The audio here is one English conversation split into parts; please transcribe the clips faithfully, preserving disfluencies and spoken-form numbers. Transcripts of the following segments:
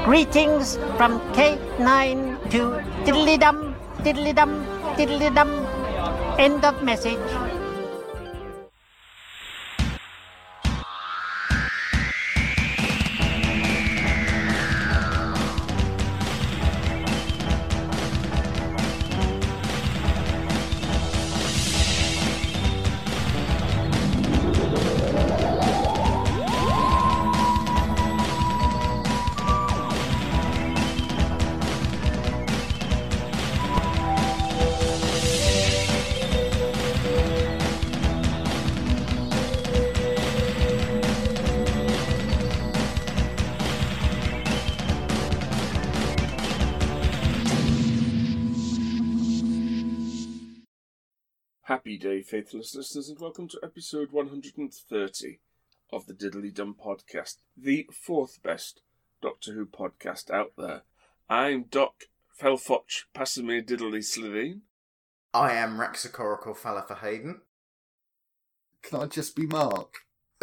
Greetings from K nine to diddly-dum, diddly-dum, diddly-dum. End of message. Happy day, faithless listeners, and welcome to episode one hundred thirty of the Diddly Dum Podcast, the fourth best Doctor Who podcast out there. I'm Doc Felfoch Passamir Diddly Slitheen. I am Raxacorical Falafa Hayden. Can I just be Mark?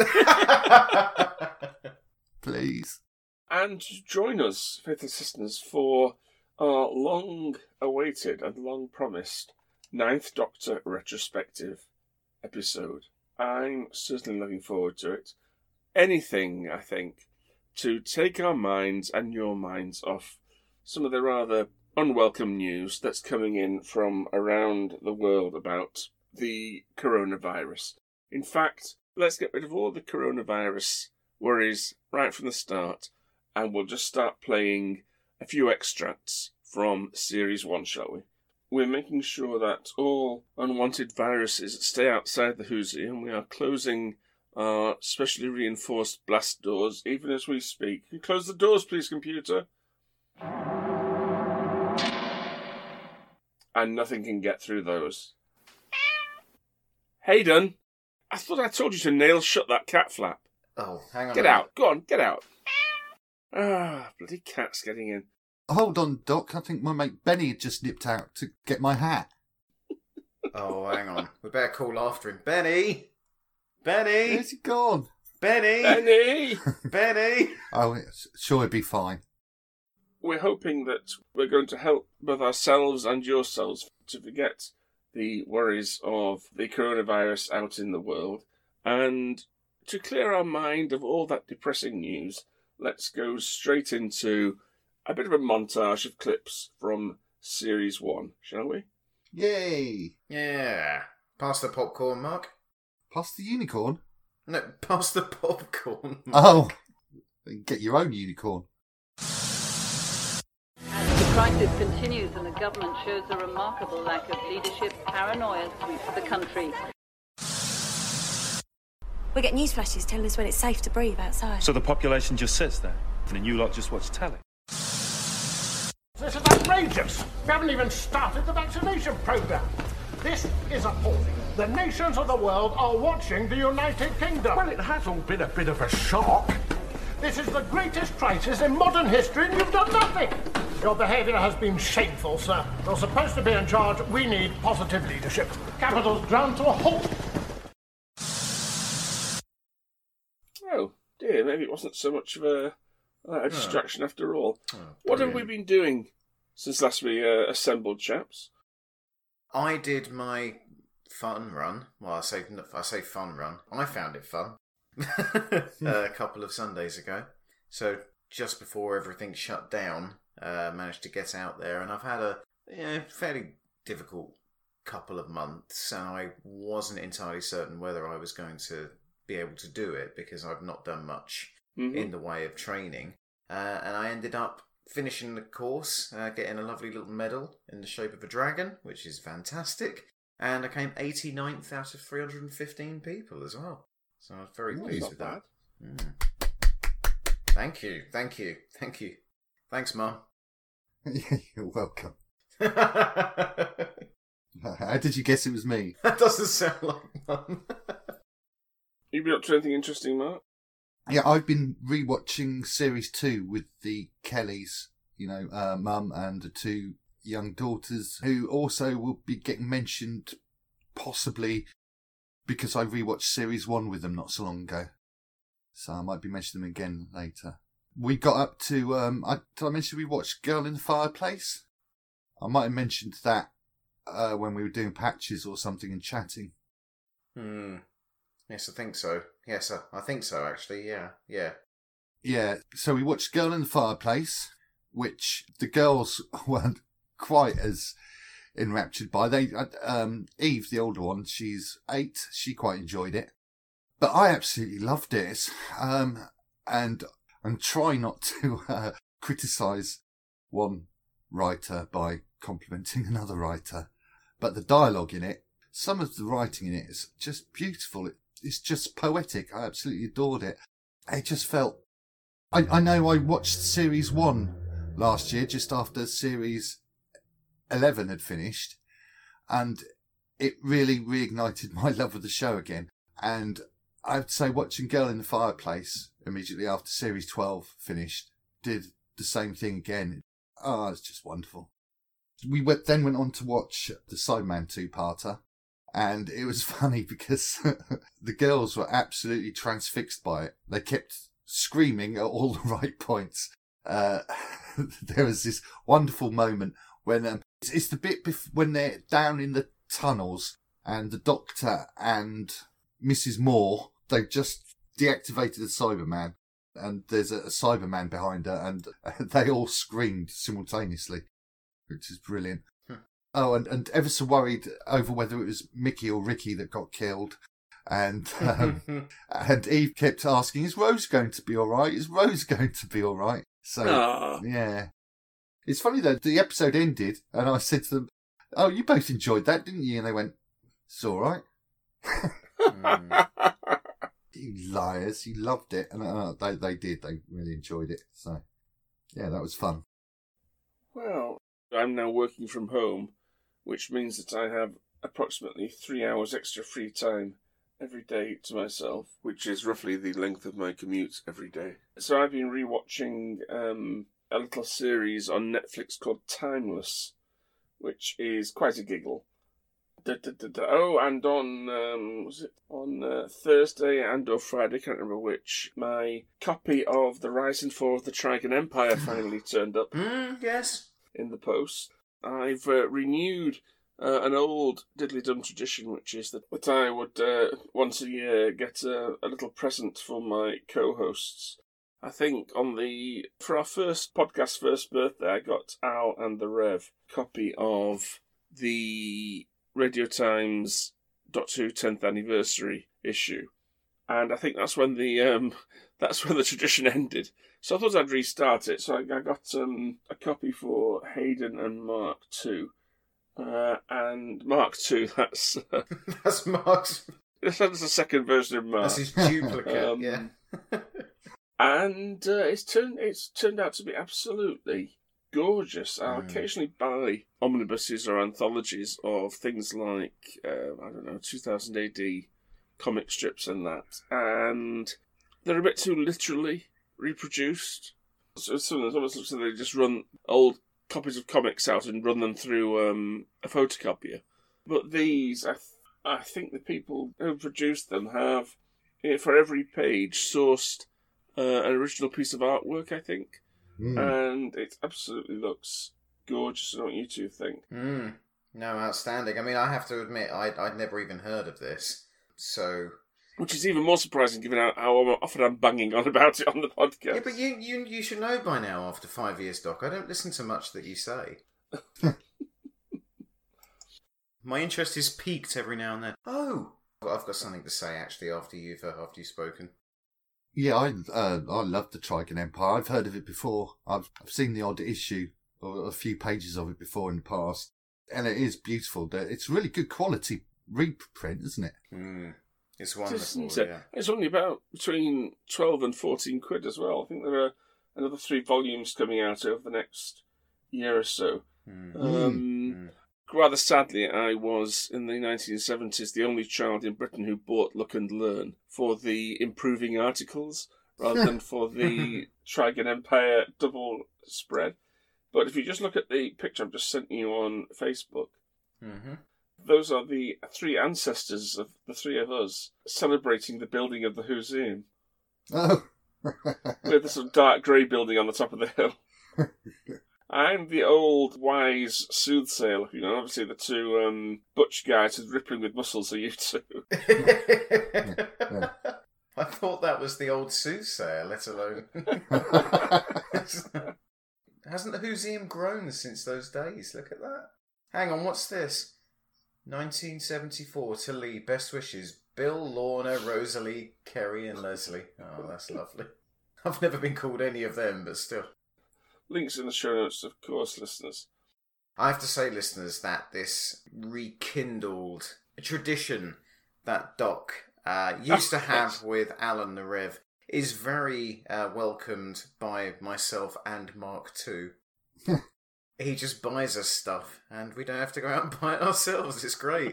Please. And join us, faithless listeners, for our long-awaited and long-promised Ninth Doctor retrospective episode. I'm certainly looking forward to it. Anything, I think, to take our minds and your minds off some of the rather unwelcome news that's coming in from around the world about the coronavirus. In fact, let's get rid of all the coronavirus worries right from the start, and we'll just start playing a few extracts from Series one, shall we? We're making sure that all unwanted viruses stay outside the Whoosie, and we are closing our specially reinforced blast doors even as we speak. Can you close the doors, please, computer? And nothing can get through those. Hayden, I thought I told you to nail shut that cat flap. Oh, hang on. Get out. Go on, get out. Ah, bloody cat's getting in. Hold on, Doc. I think my mate Benny had just nipped out to get my hat. Oh, hang on. We better call after him. Benny! Benny! Where's he gone? Benny! Benny! Benny! Oh, it's, sure, he'll be fine. We're hoping that we're going to help both ourselves and yourselves to forget the worries of the coronavirus out in the world, and to clear our mind of all that depressing news, let's go straight into a bit of a montage of clips from Series one, shall we? Yay! Yeah. Pass the popcorn, Mark. Pass the unicorn? No, pass the popcorn. Mark. Oh, get your own unicorn. As the crisis continues and the government shows a remarkable lack of leadership, paranoia sweeps the country. We get news flashes telling us when it's safe to breathe outside. So the population just sits there, and you lot just watch telly. This is outrageous. We haven't even started the vaccination program. This is appalling. The nations of the world are watching the United Kingdom. Well, it has all been a bit of a shock. This is the greatest crisis in modern history, and you've done nothing. Your behaviour has been shameful, sir. You're supposed to be in charge. We need positive leadership. Capital's ground to a halt. Oh, dear, maybe it wasn't so much of a, a distraction oh. after all. Oh, what have we been doing since last we uh, assembled, chaps? I did my fun run. Well, I say I say fun run. I found it fun a couple of Sundays ago. So just before everything shut down, uh, managed to get out there, and I've had a you know, fairly difficult couple of months, and I wasn't entirely certain whether I was going to be able to do it because I've not done much mm-hmm. in the way of training, uh, and I ended up finishing the course, uh, getting a lovely little medal in the shape of a dragon, which is fantastic, and I came eighty-ninth out of three hundred fifteen people as well, so I was very oh, pleased with bad. that. Mm. Thank you, thank you, thank you. Thanks, Mum. You're welcome. How did you guess it was me? That doesn't sound like Mum. You been up to anything interesting, Mark? Yeah, I've been rewatching Series two with the Kellys, you know, uh, Mum and the two young daughters, who also will be getting mentioned possibly because I rewatched Series one with them not so long ago. So I might be mentioning them again later. we got up to, um, I, did I mention we watched Girl in the Fireplace? I might have mentioned that uh, when we were doing patches or something and chatting. Hmm. Yes, I think so. Yes, I, I think so, actually. Yeah, yeah. Yeah, so we watched Girl in the Fireplace, which the girls weren't quite as enraptured by. They, um, Eve, the older one, she's eight. She quite enjoyed it. But I absolutely loved it. Um, and and try not to uh, criticise one writer by complimenting another writer. But the dialogue in it, some of the writing in it is just beautiful. It, it's just poetic. I absolutely adored it. It just felt... I, I know I watched series one last year, just after series eleven had finished, and it really reignited my love of the show again. And I'd say watching Girl in the Fireplace immediately after series twelve finished did the same thing again. Oh, it's just wonderful. We went, then went on to watch the Cyberman two-parter, and it was funny because the girls were absolutely transfixed by it. They kept screaming at all the right points. Uh, there was this wonderful moment when um, it's, it's the bit bef- when they're down in the tunnels and the Doctor and Missus Moore, they've just deactivated the Cyberman, and there's a, a Cyberman behind her, and they all screamed simultaneously, which is brilliant. Hmm. Oh, and, and ever so worried over whether it was Mickey or Ricky that got killed. And um, and Eve kept asking, is Rose going to be all right? Is Rose going to be all right? So, Aww. yeah. It's funny, though, the episode ended, and I said to them, oh, you both enjoyed that, didn't you? And they went, it's all right. mm. You liars, you loved it. And uh, they, they did, they really enjoyed it. So, yeah, that was fun. Well, I'm now working from home, which means that I have approximately three hours extra free time every day to myself, which is roughly the length of my commute every day. So I've been rewatching um, a little series on Netflix called Timeless, which is quite a giggle. Da, da, da, da. Oh, and on um, was it on uh, Thursday and or Friday, I can't remember which, my copy of The Rise and Fall of the Trigon Empire finally turned up. Mm, yes. In the post. I've uh, renewed Uh, an old diddly-dum tradition, which is that, that I would uh, once a year get a, a little present for my co-hosts. I think on the for our first podcast first birthday, I got Al and the Rev a copy of the Radio Times Doctor Who tenth anniversary issue, and I think that's when the um, that's when the tradition ended. So I thought I'd restart it. So I, I got um, a copy for Hayden and Mark too. Uh, and Mark two, that's... Uh, that's Mark's... That's the second version of Mark. That's his duplicate, um, yeah. and uh, it's turned it's turned out to be absolutely gorgeous. I'll mm. occasionally buy omnibuses or anthologies of things like, uh, I don't know, two thousand A D comic strips and that. And they're a bit too literally reproduced. So it's almost looks like they just run old copies of comics out and run them through um, a photocopier. But these, I, th- I think the people who produced them have, for every page, sourced uh, an original piece of artwork, I think. Mm. And it absolutely looks gorgeous. I don't know what you two think. Mm. No, outstanding. I mean, I have to admit, I'd, I'd never even heard of this. So... Which is even more surprising given how, how often I'm banging on about it on the podcast. Yeah, but you, you you should know by now after five years, Doc. I don't listen to much that you say. My interest is piqued every now and then. Oh! I've got something to say, actually, after you've, uh, after you've spoken. Yeah, I uh, I love the Trigon Empire. I've heard of it before. I've, I've seen the odd issue, or a few pages of it before in the past. And it is beautiful. It's really good quality reprint, isn't it? Mm. It's wonderful, It's, yeah. It's only about between twelve and fourteen quid as well. I think there are another three volumes coming out over the next year or so. Mm. Um, mm. Rather sadly, I was, in the nineteen seventies, the only child in Britain who bought Look and Learn for the improving articles rather than for the Trigon Empire double spread. But if you just look at the picture I've just sent you on Facebook, mm-hmm. those are the three ancestors of the three of us celebrating the building of the Whoseum. Oh. with the sort of dark grey building on the top of the hill. I'm the old, wise soothsayer looking on. Obviously, the two um, butch guys with rippling with muscles are you two. I thought that was the old soothsayer, let alone... Hasn't the Whoseum grown since those days? Look at that. Hang on, what's this? nineteen seventy-four to Lee. Best wishes. Bill, Lorna, Rosalie, Kerry and Leslie. Oh, that's lovely. I've never been called any of them, but still. Links in the show notes, of course, listeners. I have to say, listeners, that this rekindled tradition that Doc uh, used to have with Alan the Rev is very uh, welcomed by myself and Mark too. He just buys us stuff, and we don't have to go out and buy it ourselves. It's great.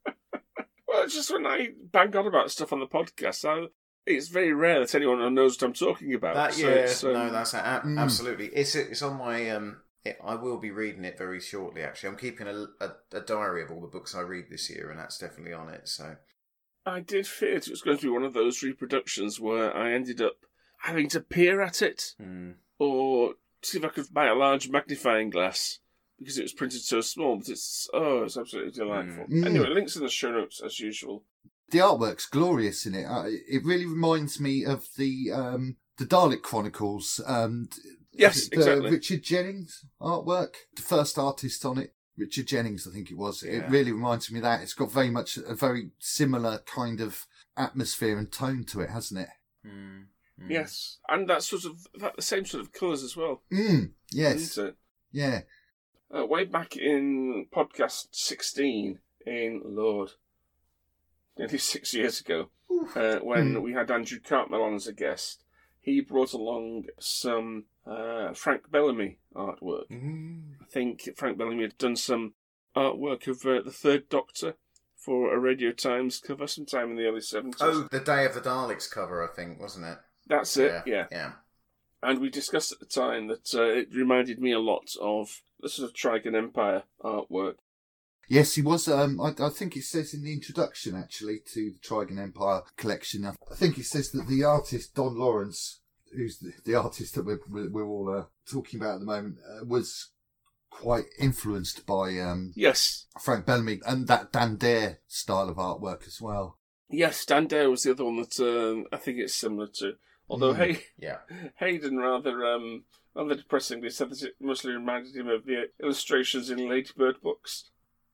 Well, it's just when I bang on about stuff on the podcast, I, it's very rare that anyone knows what I'm talking about. That, so yeah, um, no, that's a- mm. absolutely. It's it's on my. Um, it, I will be reading it very shortly. Actually, I'm keeping a, a, a diary of all the books I read this year, and that's definitely on it. So. I did fear it was going to be one of those reproductions where I ended up having to peer at it Mm. or see if I could buy a large magnifying glass because it was printed so small. But it's oh, it's absolutely delightful. Mm. Anyway, links in the show notes as usual. The artwork's glorious in it. Uh, it really reminds me of the um, the Dalek Chronicles. Um, Yes, the exactly. Richard Jennings artwork, the first artist on it. Richard Jennings, I think it was. Yeah. It really reminds me of that. It's got very much a very similar kind of atmosphere and tone to it, hasn't it? Mm. Mm. Yes, and that sort of that the same sort of colours as well. Mm, yes. Isn't it? Yeah. Uh, way back in podcast sixteen, in Lord, nearly six years ago, uh, when Mm. we had Andrew Cartmel on as a guest, he brought along some uh, Frank Bellamy artwork. Mm. I think Frank Bellamy had done some artwork of uh, the Third Doctor for a Radio Times cover sometime in the early seventies. Oh, the Day of the Daleks cover, I think, wasn't it? That's it, yeah. Yeah. And we discussed at the time that uh, it reminded me a lot of the sort of Trigon Empire artwork. Yes, he was. Um, I, I think it says in the introduction, actually, to the Trigon Empire collection. I think it says that the artist Don Lawrence, who's the, the artist that we're we're, we're all uh, talking about at the moment, uh, was quite influenced by um, Yes. Frank Bellamy and that Dan Dare style of artwork as well. Yes, Dan Dare was the other one that um, I think it's similar to. Although Mm. Hay- Yeah. Hayden rather um, rather depressingly said that it mostly reminded him of the illustrations in Ladybird books,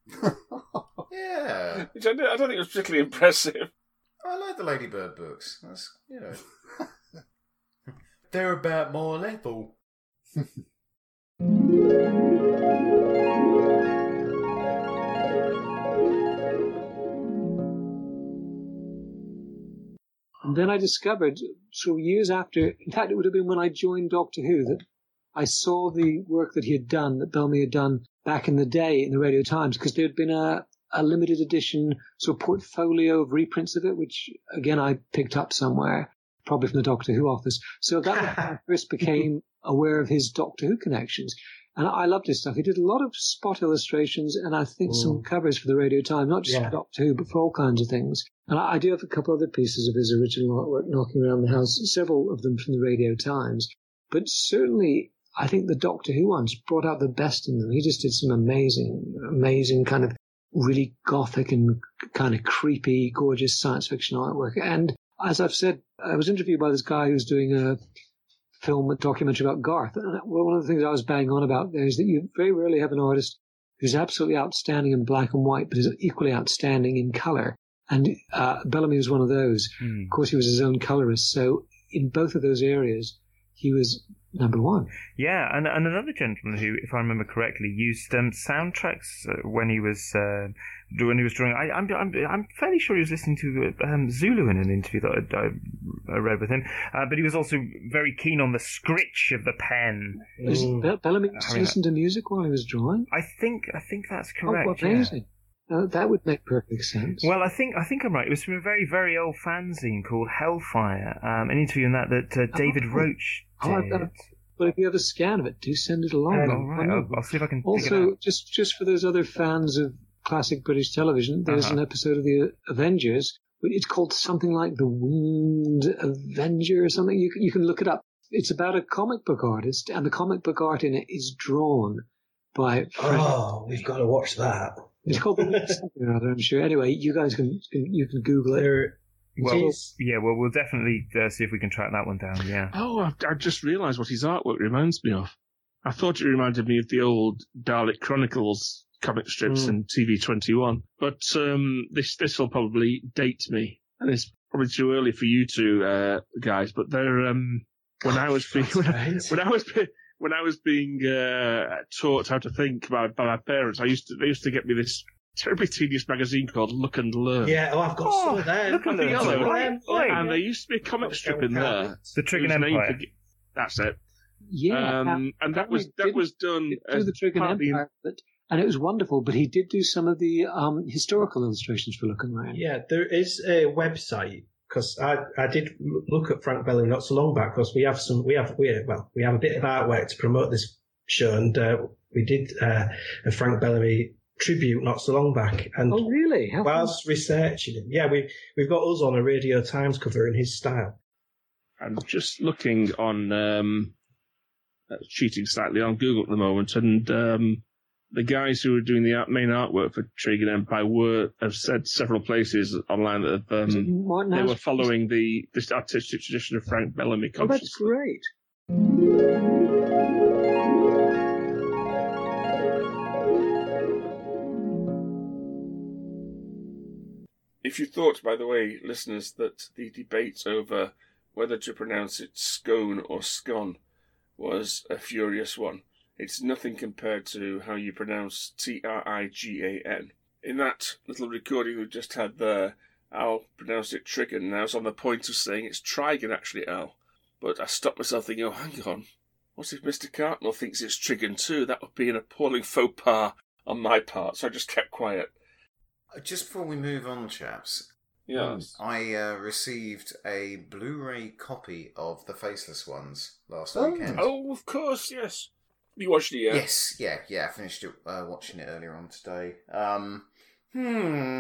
Yeah. which I don't, I don't think was particularly impressive. I like the Ladybird books. That's, you know. They're about more level. And then I discovered, so years after, in fact, it would have been when I joined Doctor Who, that I saw the work that he had done, that Bellamy had done back in the day in the Radio Times, because there had been a, a limited edition sort of portfolio of reprints of it, which, again, I picked up somewhere, probably from the Doctor Who office. So that was when I first became aware of his Doctor Who connections. And I loved his stuff. He did a lot of spot illustrations and I think mm. some covers for the Radio Times, not just yeah. for Doctor Who, but for all kinds of things. And I, I do have a couple other pieces of his original artwork knocking around the house, several of them from the Radio Times. But certainly, I think the Doctor Who ones brought out the best in them. He just did some amazing, amazing kind of really gothic and kind of creepy, gorgeous science fiction artwork. And as I've said, I was interviewed by this guy who's doing a film, a documentary about Garth. And one of the things I was banging on about there is that you very rarely have an artist who's absolutely outstanding in black and white, but is equally outstanding in colour. And uh, Bellamy was one of those. Mm. Of course, he was his own colourist. So in both of those areas, he was number one. Yeah, and and another gentleman who, if I remember correctly, used um, soundtracks uh, when he was uh, when he was drawing. I, I'm I'm I'm fairly sure he was listening to um, Zulu in an interview that I, I read with him. Uh, but he was also very keen on the scritch of the pen. Is Be- Bellamy used to listen to music while he was drawing? I think I think that's correct. Oh, amazing. Yeah. Uh, that would make perfect sense. Well, I think I think I'm right. It was from a very, very old fanzine called Hellfire. Um, an interview in that that uh, David oh, Roach did. Oh, I've got a, but if you have a scan of it, do send it along. Um, all right, I'll, I'll see if I can. Also, just just for those other fans of classic British television, there's uh-huh. an episode of the Avengers It's called something like The Winged Avenger or something. You, you can look it up. It's about a comic book artist, and the comic book art in it is drawn by... Frank. Oh, we've got to watch that. It's called The Winged something or other, I'm sure. Anyway, you guys can, you can Google it. There, Well, yeah, well, we'll definitely uh, see if we can track that one down, yeah. Oh, I, I just realised what his artwork reminds me of. I thought it reminded me of the old Dalek Chronicles comic strips Mm. in T V twenty-one. But um, this this will probably date me. And it's probably too early for you two uh, guys, but they're... Um, when I was being... When I, when I was being... When I was being uh, taught how to think by, by my parents, I used to they used to get me this terribly tedious magazine called Look and Learn. Yeah, oh, I've got Oh, some of them. Look and I think Learn. I'll- Right, right. And there used to be a comic strip in there. The Trigon whose name Empire. forg- That's it. Yeah. Um, and that was that was done do as the Trigon part of the- Empire, but, and it was wonderful, but he did do some of the um, historical illustrations for Look and Learn. Yeah, there is a website, because I, I did l- look at Frank Bellamy not so long back, because we have some we have we well we have a bit of artwork to promote this show, and uh, we did uh, a Frank Bellamy tribute not so long back. And Oh, really? How whilst researching him, yeah, we we've got us on a Radio Times cover in his style. I'm just looking on um, uh, cheating slightly on Google at the moment, and um, the guys who were doing the art, main artwork for Trigon Empire were have said several places online that have, Is it um, Martin they House? were following the this artistic tradition of Frank Bellamy. Oh, that's consciously. great. If you thought, by the way, listeners, that the debate over whether to pronounce it scone or scone was a furious one, it's nothing compared to how you pronounce T R I G A N. In that little recording we just had there, Al pronounced it Trigon, and I was on the point of saying it's Trigon, actually, Al. But I stopped myself thinking, oh, hang on, what if Mister Cartmel thinks it's Trigon too? That would be an appalling faux pas on my part, so I just kept quiet. Just before we move on, chaps, Yes. I uh, received a Blu-ray copy of The Faceless Ones last Oh, weekend. oh, of course, yes. You watched it, yeah? Yes, yeah, yeah. I finished it, uh, watching it earlier on today. Um, hmm.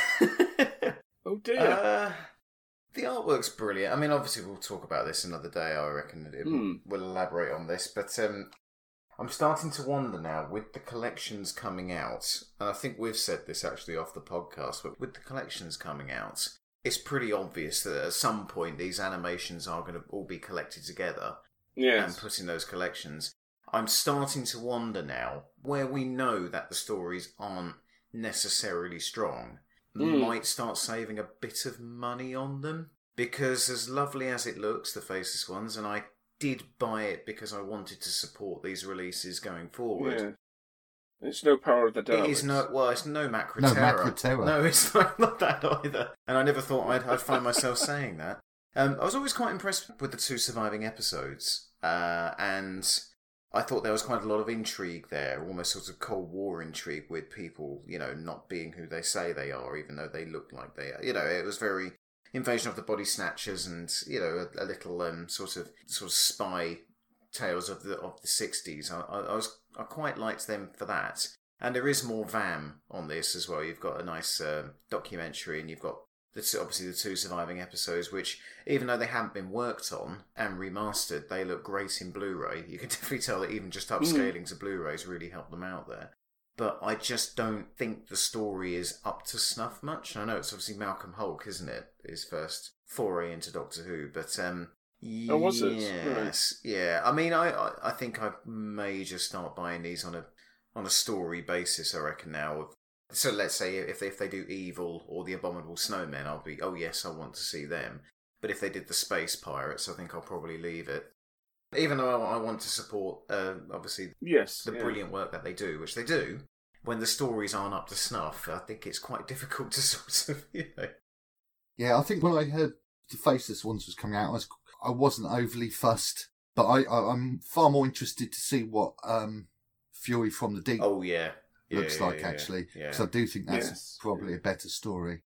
Oh dear. Uh, the artwork's brilliant. I mean, obviously, we'll talk about this another day. I reckon it, Hmm. we'll elaborate on this, but um, I'm starting to wonder now, with the collections coming out, and I think we've said this actually off the podcast, but with the collections coming out, it's pretty obvious that at some point these animations are going to all be collected together Yes. and put in those collections. I'm starting to wonder now, where we know that the stories aren't necessarily strong, Mm. might start saving a bit of money on them. Because as lovely as it looks, the Faceless Ones, and I did buy it because I wanted to support these releases going forward. Yeah. It's no Power of the Daleks. It is no, well, it's no No, Macroterra. Macroterra. No, it's not, not that either. And I never thought I'd, I'd find myself saying that. Um, I was always quite impressed with the two surviving episodes. Uh, and I thought there was quite a lot of intrigue there, almost sort of Cold War intrigue with people, you know, not being who they say they are, even though they look like they are. You know, it was very Invasion of the Body Snatchers, and you know, a, a little um, sort of sort of spy tales of the of the sixties. I, I, I was I quite liked them for that. And there is more V A M on this as well. You've got a nice uh, documentary, and you've got the two, obviously the two surviving episodes, which even though they haven't been worked on and remastered, they look great in Blu-ray. You can definitely tell that even just upscaling mm. to Blu-rays really helped them out there. But I just don't think the story is up to snuff much. I know it's obviously Malcolm Hulke, isn't it? His first foray into Doctor Who, but um, oh, was it? Yes, right. yeah. I mean, I, I I think I may just start buying these on a on a story basis. I reckon now. So let's say if they, if they do Evil or the Abominable Snowmen, I'll be, oh yes, I want to see them. But if they did the Space Pirates, I think I'll probably leave it. Even though I want to support, uh, obviously, yes, the yeah. brilliant work that they do, which they do. When the stories aren't up to snuff, I think it's quite difficult to sort of, you know. Yeah, I think when I heard the Faceless Ones was coming out, I, was, I wasn't overly fussed. But I, I, I'm far more interested to see what um, Fury from the Deep oh, yeah. Yeah, looks yeah, like, yeah, actually. Because yeah. I do think that's yes. probably a better story.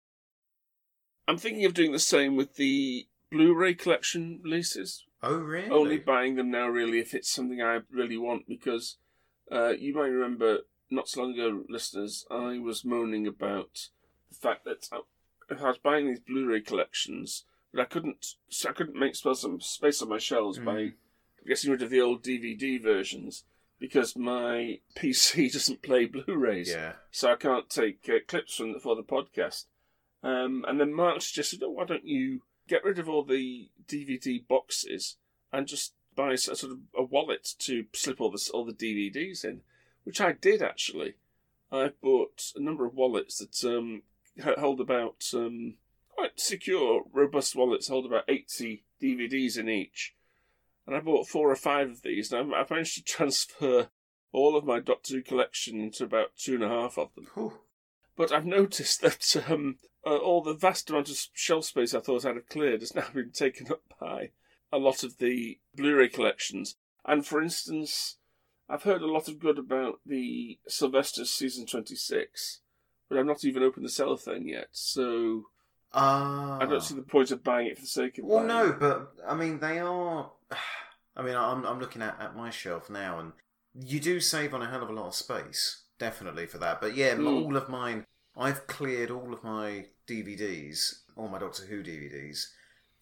I'm thinking of doing the same with the Blu-ray collection releases. Oh, really? Only buying them now, really, if it's something I really want, because uh, you might remember, not so long ago, listeners, I was moaning about the fact that if I was buying these Blu-ray collections, but I couldn't, I couldn't make space on, space on my shelves mm. by getting rid of the old D V D versions because my P C doesn't play Blu-rays. Yeah. So I can't take uh, clips from the, for the podcast. Um, and then Mark suggested, oh, why don't you get rid of all the D V D boxes and just buy a sort of a wallet to slip all the all the D V Ds in, which I did actually. I bought a number of wallets that um, hold about um, quite secure, robust wallets, hold about eighty D V Ds in each, and I bought four or five of these. And I managed to transfer all of my Doctor Who collection into about two and a half of them. Ooh. But I've noticed that um, uh, all the vast amount of shelf space I thought I'd have cleared has now been taken up by a lot of the Blu-ray collections. And for instance, I've heard a lot of good about the Sylvester's season twenty-six, but I've not even opened the cellophane yet, so uh, I don't see the point of buying it for the sake of well, buying no, it. but I mean, they are. I mean, I'm I'm looking at, at my shelf now, and you do save on a hell of a lot of space, definitely for that. But yeah, mm. all of mine, I've cleared all of my D V Ds, all my Doctor Who D V Ds,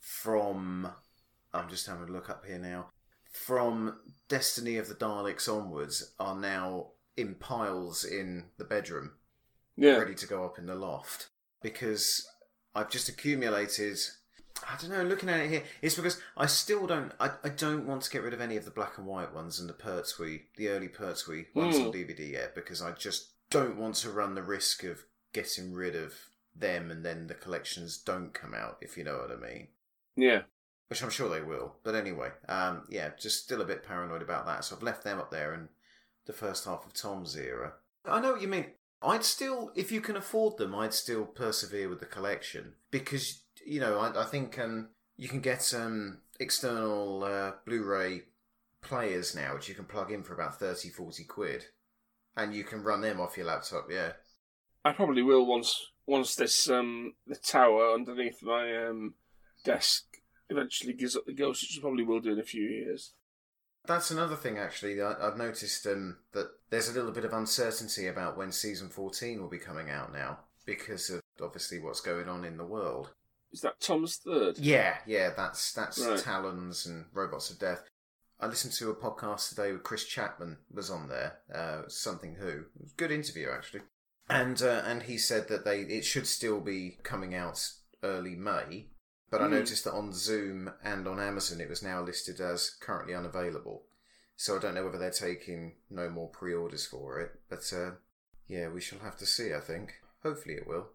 from. I'm just having a look up here now. From Destiny of the Daleks onwards are now in piles in the bedroom, yeah. ready to go up in the loft. Because I've just accumulated, I don't know, looking at it here, it's because I still don't, I, I don't want to get rid of any of the black and white ones and the Pertwee, the early Pertwee ones mm. on D V D yet, because I just don't want to run the risk of getting rid of them and then the collections don't come out, if you know what I mean. Yeah. Which I'm sure they will. But anyway, um, yeah, just still a bit paranoid about that. So I've left them up there in the first half of Tom's era. I know what you mean. I'd still, if you can afford them, I'd still persevere with the collection. Because, you know, I, I think um, you can get um, external uh, Blu-ray players now, which you can plug in for about thirty, forty quid. And you can run them off your laptop, yeah. I probably will once once this, um, the tower underneath my um, desk eventually gives up the ghost, which it probably will do in a few years. That's another thing, actually. I, I've noticed um, that there's a little bit of uncertainty about when season fourteen will be coming out now, because of obviously what's going on in the world. Is that Tom's third? Yeah, yeah, that's that's right. Talons and Robots of Death. I listened to a podcast today with Chris Chapman, was on there, uh, Something Who. It was a good interview, actually. And uh, and he said that they it should still be coming out early May. But I mm. noticed that on Zoom and on Amazon it was now listed as currently unavailable. So I don't know whether they're taking no more pre-orders for it. But uh, yeah, we shall have to see, I think. Hopefully it will.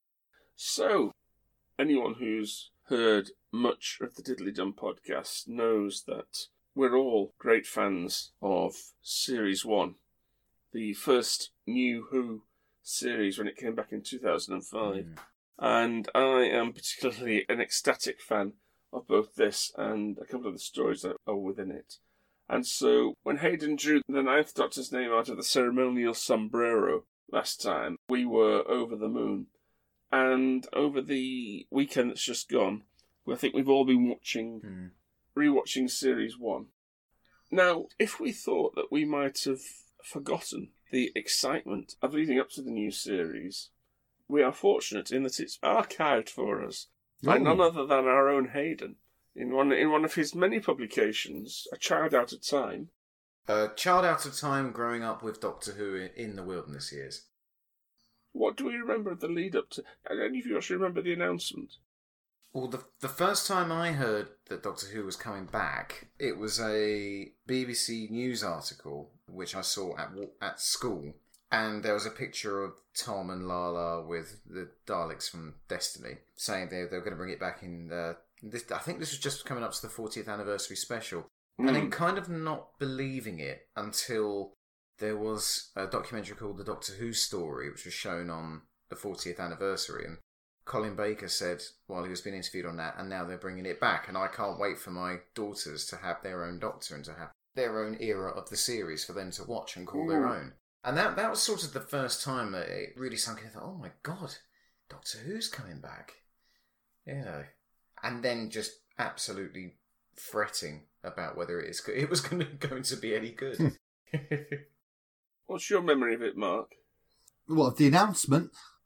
So, anyone who's heard much of the Diddly Dum podcast knows that we're all great fans of Series one. The first New Who series when it came back in two thousand five. Mm. And I am particularly an ecstatic fan of both this and a couple of the stories that are within it. And so, when Hayden drew the Ninth Doctor's name out of the ceremonial sombrero last time, we were over the moon. And over the weekend that's just gone, I think we've all been watching, mm. rewatching Series one. Now, if we thought that we might have forgotten the excitement of leading up to the new series, we are fortunate in that it's archived for us by none other than our own Hayden. In one in one of his many publications, A Child Out of Time. A Child Out of Time growing up with Doctor Who in the wilderness years. What do we remember of the lead up to? I don't know if you actually remember the announcement. Well, the the first time I heard that Doctor Who was coming back, it was a B B C News article which I saw at at school. And there was a picture of Tom and Lala with the Daleks from Destiny, saying they, they were going to bring it back in... Uh, this, I think this was just coming up to the fortieth anniversary special. Mm. And then kind of not believing it until there was a documentary called The Doctor Who Story, which was shown on the fortieth anniversary. And Colin Baker said, while he was being interviewed on that, and now they're bringing it back. And I can't wait for my daughters to have their own Doctor and to have their own era of the series for them to watch and call mm. their own. And that that was sort of the first time that it really sunk in. I thought, oh my God, Doctor Who's coming back. You know. And then just absolutely fretting about whether it, is, it was going to, going to be any good. What's your memory of it, Mark? What, of the announcement?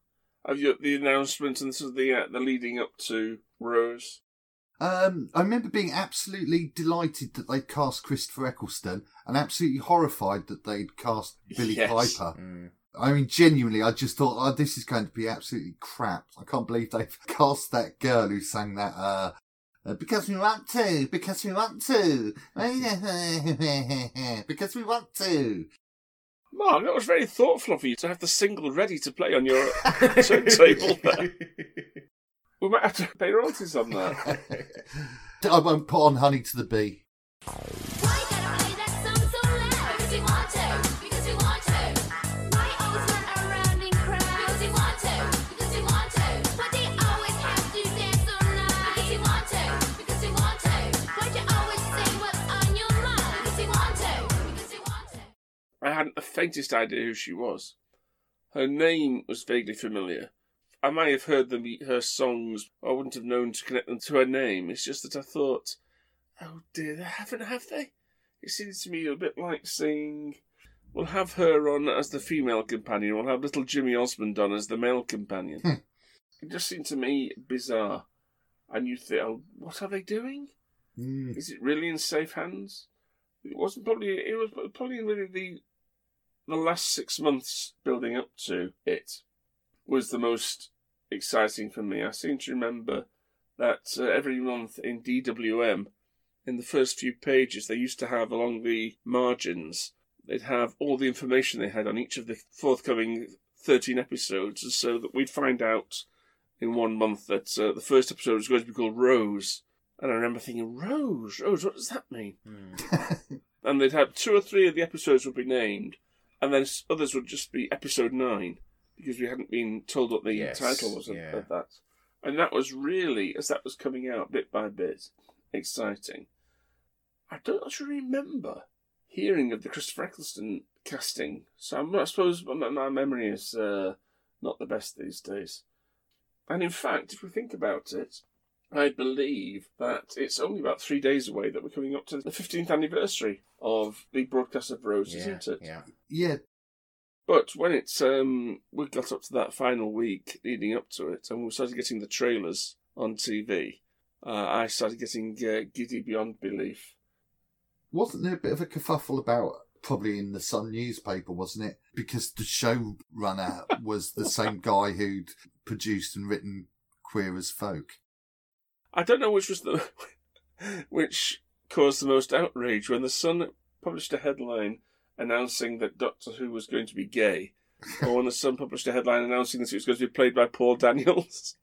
Have you the announcement and sort of the uh, the leading up to Rose? Um, I remember being absolutely delighted that they'd cast Christopher Eccleston and absolutely horrified that they'd cast Billie Yes. Piper. Mm. I mean, genuinely, I just thought, oh, this is going to be absolutely crap. I can't believe they've cast that girl who sang that, uh, uh, because we want to, because we want to, because we want to. Mark, that was very thoughtful of you to have the single ready to play on your turntable there. We might have to pay royalties on that. I won't put on Honey to the Bee. I hadn't the faintest idea who she was. Her name was vaguely familiar. I may have heard them, her songs, or I wouldn't have known to connect them to her name. It's just that I thought, oh dear, they haven't, have they? It seems to me a bit like saying, we'll have her on as the female companion, we'll have little Jimmy Osmond on as the male companion. Hmm. It just seemed to me bizarre. And you think, oh, what are they doing? Mm. Is it really in safe hands? It wasn't probably, it was probably really the, the last six months building up to it was the most exciting for me. I seem to remember that uh, every month in D W M, in the first few pages, they used to have along the margins, they'd have all the information they had on each of the forthcoming thirteen episodes, and so that we'd find out in one month that uh, the first episode was going to be called Rose. And I remember thinking, Rose? Rose, what does that mean? Mm. And they'd have two or three of the episodes would be named, and then others would just be episode nine, because we hadn't been told what the Yes, title was of, yeah. of that. And that was really, as that was coming out bit by bit, exciting. I don't actually remember hearing of the Christopher Eccleston casting, so I'm, I suppose my, my memory is uh, not the best these days. And in fact, if we think about it, I believe that it's only about three days away that we're coming up to the fifteenth anniversary of the broadcast of Rose, Yeah, isn't it? yeah. Yeah. But when it's um, we got up to that final week leading up to it, and we started getting the trailers on T V, uh, I started getting uh, giddy beyond belief. Wasn't there a bit of a kerfuffle about, probably in the Sun newspaper, wasn't it? Because the showrunner was the same guy who'd produced and written Queer as Folk. I don't know which was the which caused the most outrage when the Sun published a headline announcing that Doctor Who was going to be gay, or when the Sun published a headline announcing that it was going to be played by Paul Daniels.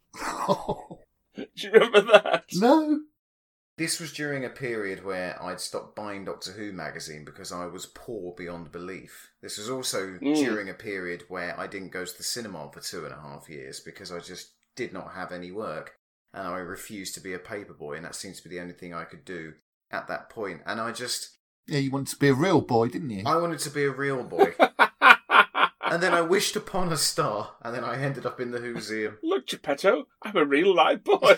Do you remember that? No. This was during a period where I'd stopped buying Doctor Who magazine because I was poor beyond belief. This was also Mm. during a period where I didn't go to the cinema for two and a half years because I just did not have any work. And I refused to be a paperboy, and that seems to be the only thing I could do at that point. And I just... Yeah, you wanted to be a real boy, didn't you? I wanted to be a real boy. And then I wished upon a star, and then I ended up in the Whoseum. Look, Geppetto, I'm a real live boy.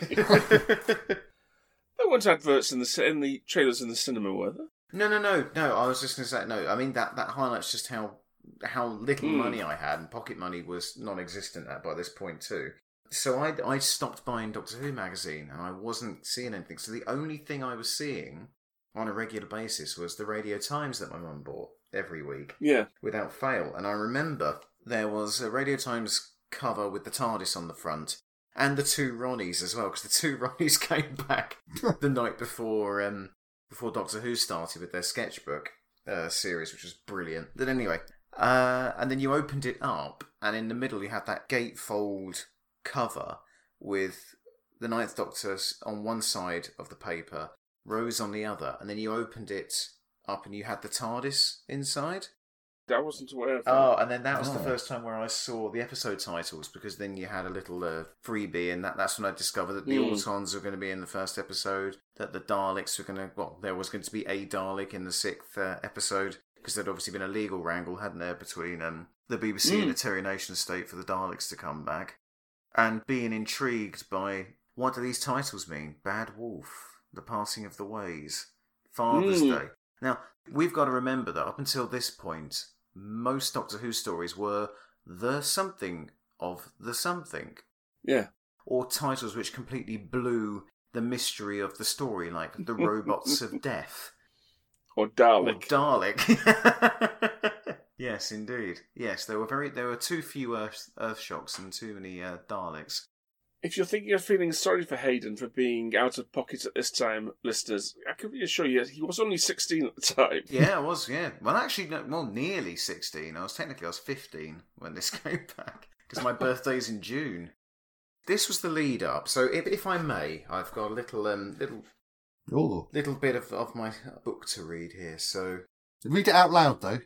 There weren't adverts in the in the trailers in the cinema, were there? No, no, no, no. I was just going to say, no. I mean, that, that highlights just how how little Mm. money I had, and pocket money was non-existent at by this point too. So I I stopped buying Doctor Who magazine, and I wasn't seeing anything. So the only thing I was seeing on a regular basis was the Radio Times that my mum bought every week. Yeah. Without fail. And I remember there was a Radio Times cover with the TARDIS on the front, and the two Ronnies as well, because the two Ronnies came back the night before um, before Doctor Who started with their sketchbook uh, series, which was brilliant. But anyway, uh, and then you opened it up, and in the middle you had that gatefold cover with the Ninth Doctor on one side of the paper, Rose on the other, and then you opened it up and you had the TARDIS inside. I wasn't aware of that. Oh, and then that was Oh. the first time where I saw the episode titles, because then you had a little uh, freebie, and that, that's when I discovered that the Mm. Autons were going to be in the first episode, that the Daleks were going to, well, there was going to be a Dalek in the sixth uh, episode, because there'd obviously been a legal wrangle, hadn't there, between um, the B B C and Mm. the Terry Nation estate for the Daleks to come back. And being intrigued by, what do these titles mean? Bad Wolf, The Passing of the Ways, Father's Mm. Day. Now, we've got to remember that up until this point, most Doctor Who stories were the something of the something. Yeah. Or titles which completely blew the mystery of the story, like The Robots of Death. Or Dalek. Or Dalek. Yes, indeed. Yes, there were very there were too few Earth, Earth shocks and too many uh, Daleks. If you're thinking of feeling sorry for Hayden for being out of pocket at this time, listeners, I can reassure you he was only sixteen at the time. Yeah, I was, yeah. Well, actually, no, well, nearly sixteen. I was technically, I was fifteen when this came back, because my birthday's in June. This was the lead up. So, if, if I may, I've got a little, um, little, Ooh. little bit of, of my book to read here. So, read it out loud, though.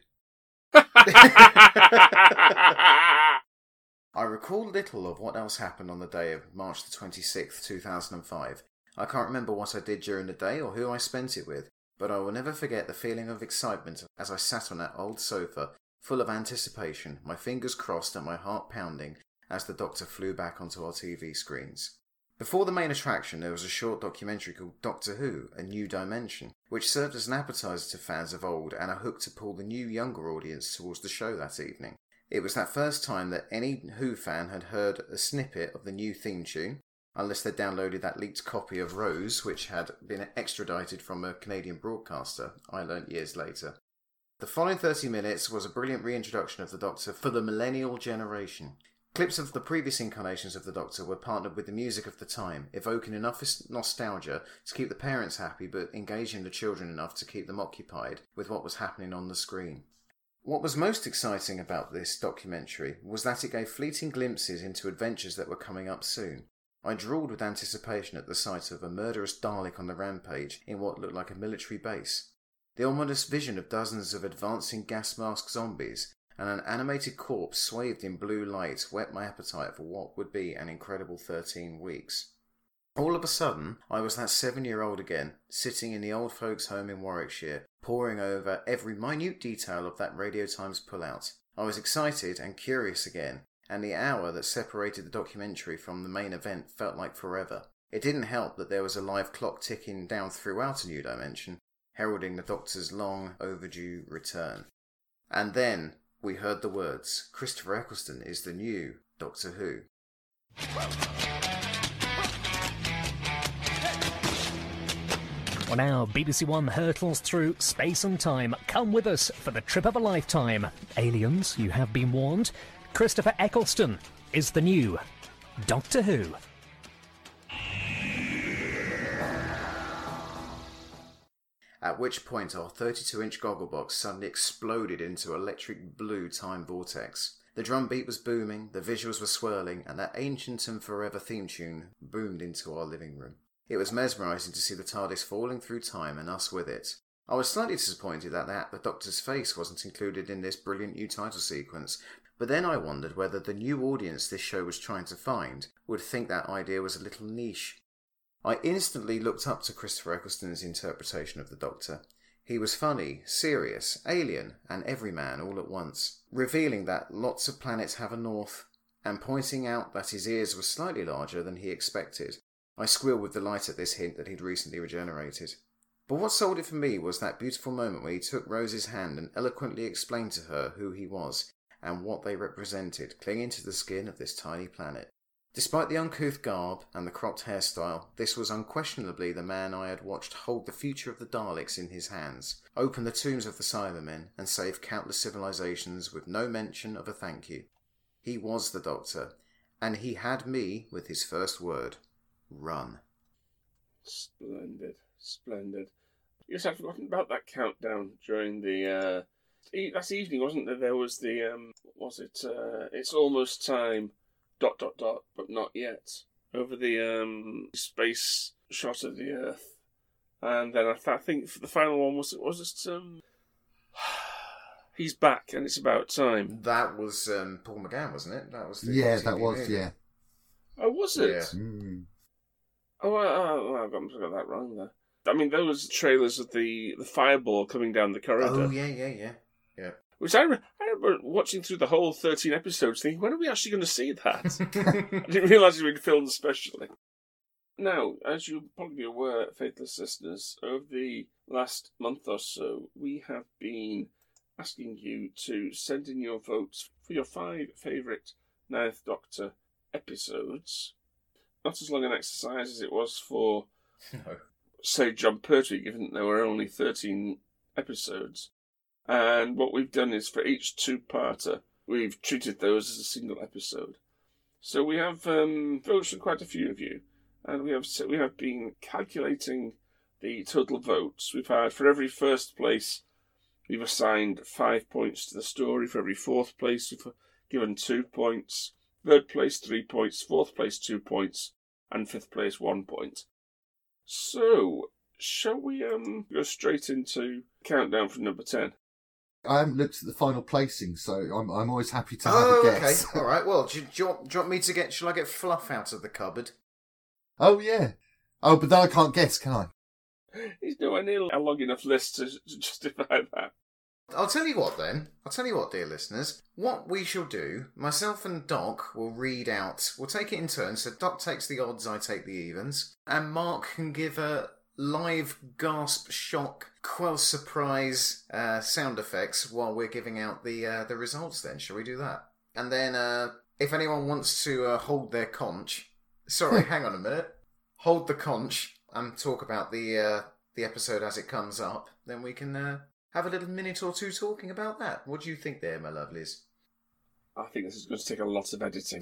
I recall little of what else happened on the day of March the twenty-sixth, two thousand five. I can't remember what I did during the day or who I spent it with, but I will never forget the feeling of excitement as I sat on that old sofa, full of anticipation, my fingers crossed and my heart pounding, as the Doctor flew back onto our T V screens. Before the main attraction, there was a short documentary called Doctor Who, A New Dimension, which served as an appetizer to fans of old and a hook to pull the new younger audience towards the show that evening. It was that first time that any Who fan had heard a snippet of the new theme tune, unless they'd downloaded that leaked copy of Rose, which had been extradited from a Canadian broadcaster, I learnt years later. The following thirty minutes was a brilliant reintroduction of the Doctor for the millennial generation. Clips of the previous incarnations of the Doctor were partnered with the music of the time, evoking enough nostalgia to keep the parents happy but engaging the children enough to keep them occupied with what was happening on the screen. What was most exciting about this documentary was that it gave fleeting glimpses into adventures that were coming up soon. I drooled with anticipation at the sight of a murderous Dalek on the rampage in what looked like a military base. The ominous vision of dozens of advancing gas mask zombies and an animated corpse swathed in blue light whet my appetite for what would be an incredible thirteen weeks. All of a sudden, I was that seven-year-old again, sitting in the old folks' home in Warwickshire, poring over every minute detail of that Radio Times pullout. I was excited and curious again, and the hour that separated the documentary from the main event felt like forever. It didn't help that there was a live clock ticking down throughout A New Dimension, heralding the Doctor's long overdue return. And then we heard the words, Christopher Eccleston is the new Doctor Who. Well, now, B B C One hurtles through space and time. Come with us for the trip of a lifetime. Aliens, you have been warned. Christopher Eccleston is the new Doctor Who. At which point our thirty-two inch goggle box suddenly exploded into electric blue time vortex. The drum beat was booming, the visuals were swirling, and that ancient and forever theme tune boomed into our living room. It was mesmerising to see the TARDIS falling through time and us with it. I was slightly disappointed that, that the Doctor's face wasn't included in this brilliant new title sequence, but then I wondered whether the new audience this show was trying to find would think that idea was a little niche. I instantly looked up to Christopher Eccleston's interpretation of the Doctor. He was funny, serious, alien, and everyman all at once, revealing that lots of planets have a north, and pointing out that his ears were slightly larger than he expected. I squealed with delight at this hint that he'd recently regenerated. But what sold it for me was that beautiful moment where he took Rose's hand and eloquently explained to her who he was and what they represented, clinging to the skin of this tiny planet. Despite the uncouth garb and the cropped hairstyle, this was unquestionably the man I had watched hold the future of the Daleks in his hands, open the tombs of the Cybermen, and save countless civilizations with no mention of a thank you. He was the Doctor, and he had me with his first word. Run. Splendid, splendid. Yes, I'd forgotten about that countdown during the, uh, e- that evening, wasn't there? There was the, um, what was it, uh, it's almost time, dot, dot, dot, but not yet, over the, um, space shot of the Earth. And then I, th- I think for the final one was, was it, um, he's back and it's about time. That was, um, Paul McGann, wasn't it? That was the Yeah, T V that was, movie. yeah. Oh, was it? Yeah. Mm. Oh, I, I, I got I got that wrong there. I mean, those trailers of the, the fireball coming down the corridor. Oh, yeah, yeah, yeah. Yeah. Which I, re- I remember watching through the whole thirteen episodes thinking, when are we actually going to see that? I didn't realise it had been filmed specially. Now, as you'll probably be aware, faithless listeners, over the last month or so, we have been asking you to send in your votes for your five favourite Ninth Doctor episodes. Not as long an exercise as it was for, no. say, John Pertwee, given there were only thirteen episodes. And what we've done is for each two-parter, we've treated those as a single episode. So we have um, votes from quite a few of you, and we have we have been calculating the total votes. We've had, for every first place, we've assigned five points to the story. For every fourth place, we've given two points. Third place, three points. Fourth place, two points. And fifth place, one point. So, shall we um go straight into countdown from number ten? I haven't looked at the final placing, so I'm I'm always happy to have Oh, a guess. okay. All right. Well, do you, do, you want, do you want me to get... Shall I get Fluff out of the cupboard? Oh, yeah. Oh, but then I can't guess, can I? He's nowhere near a long enough list to justify that. I'll tell you what then. I'll tell you what, dear listeners. What we shall do, myself and Doc will read out. We'll take it in turns. So Doc takes the odds, I take the evens. And Mark can give a live gasp, shock, quell surprise uh, sound effects while we're giving out the uh, the results then. Shall we do that? And then uh, if anyone wants to uh, hold their conch... Sorry, hang on a minute. Hold the conch and talk about the uh, the episode as it comes up, then we can uh, have a little minute or two talking about that. What do you think there, my lovelies? I think this is going to take a lot of editing.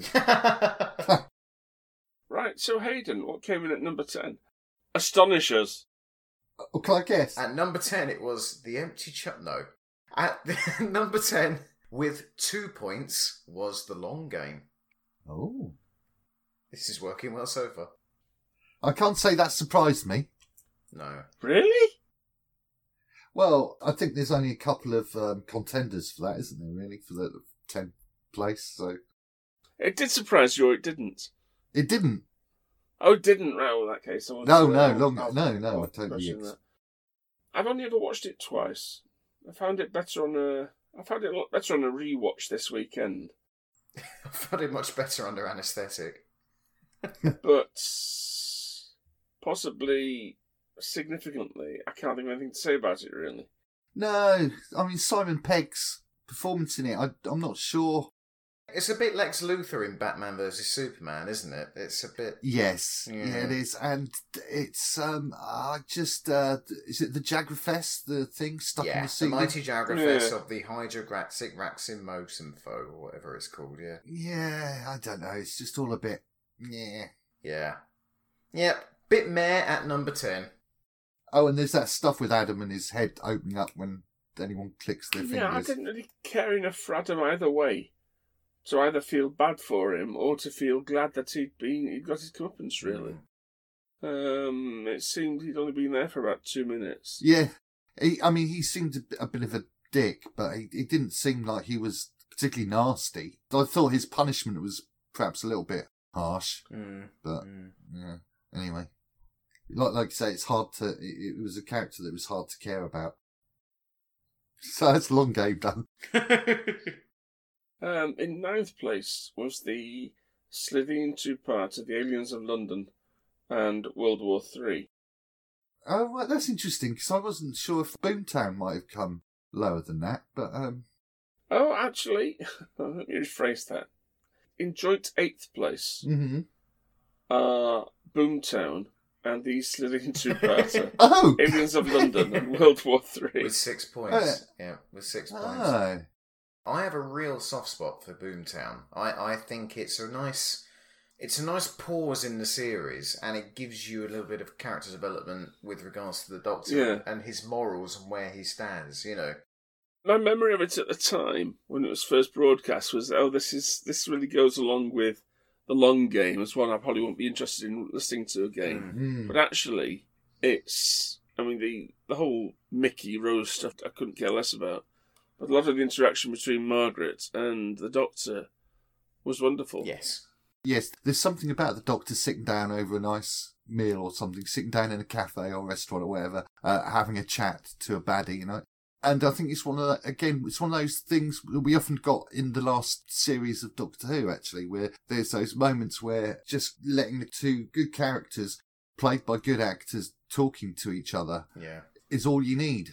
Right, so Hayden, what came in at number ten? Astonish us. Oh, can I guess? At number ten, it was The Empty Chuck. No. At number ten, with two points, was The Long Game. Oh. This is working well so far. I can't say that surprised me. No. Really? Well, I think there's only a couple of um, contenders for that, isn't there, really, for the tenth place, so... It did surprise you, or it didn't? It didn't. Oh, it didn't? Well, in that case, I want No, to, no, uh, long, I'll- no, no, I'll I totally... question Ex- that. I've only ever watched it twice. I found it better on a... I found it a lot better on a rewatch this weekend. I found it much better under anaesthetic. But... possibly... significantly, I can't think of anything to say about it, really. No, I mean, Simon Pegg's performance in it, I, I'm not sure... It's a bit Lex Luthor in Batman versus Superman, isn't it? It's a bit... Yes, Yeah. yeah, it is, and it's, um, I just, uh, is it the Jagrafest, the thing stuck in Yeah, the the suit? mighty Jagrafest Yeah. of the Hydrograxic Raximosympho, or whatever it's called, yeah. Yeah, I don't know, it's just all a bit, yeah. Yeah. Yep, bit meh at number ten. Oh, and there's that stuff with Adam and his head opening up when anyone clicks their Yeah, I fingers. didn't really care enough for Adam either way. To either feel bad for him or to feel glad that he'd been he'd got his comeuppance, really. Um, it seemed he'd only been there for about two minutes. Yeah, he, I mean, he seemed a, a bit of a dick, but he, it didn't seem like he was particularly nasty. I thought his punishment was perhaps a little bit harsh, Mm. but Mm. yeah. Anyway, like like you say, it's hard to. It, it was a character that was hard to care about. So that's a long game done. Um, in ninth place was the Scythian two-parter, The Aliens of London and World War Three. Oh, well, that's interesting because I wasn't sure if Boomtown might have come lower than that, but um. Oh, actually, let me rephrase that. In joint eighth place Mm-hmm. are Boomtown and the Scythian two-parter, Oh! Aliens of London and World War Three. With six points. Yeah, with six points. Oh. I have a real soft spot for Boomtown. I, I think it's a nice it's a nice pause in the series, and it gives you a little bit of character development with regards to the Doctor Yeah. and his morals and where he stands, you know. My memory of it at the time, when it was first broadcast, was, oh, this is this really goes along with The Long Game as one I probably won't be interested in listening to again. Mm. But actually, it's, I mean, the, the whole Mickey Rose stuff I couldn't care less about. But a lot of the interaction between Margaret and the Doctor was wonderful. Yes. Yes, there's something about the Doctor sitting down over a nice meal or something, sitting down in a cafe or restaurant or whatever, uh, having a chat to a baddie, you know. And I think it's one of the, again, it's one of those things that we often got in the last series of Doctor Who, actually, where there's those moments where just letting the two good characters, played by good actors, talking to each other Yeah. is all you need.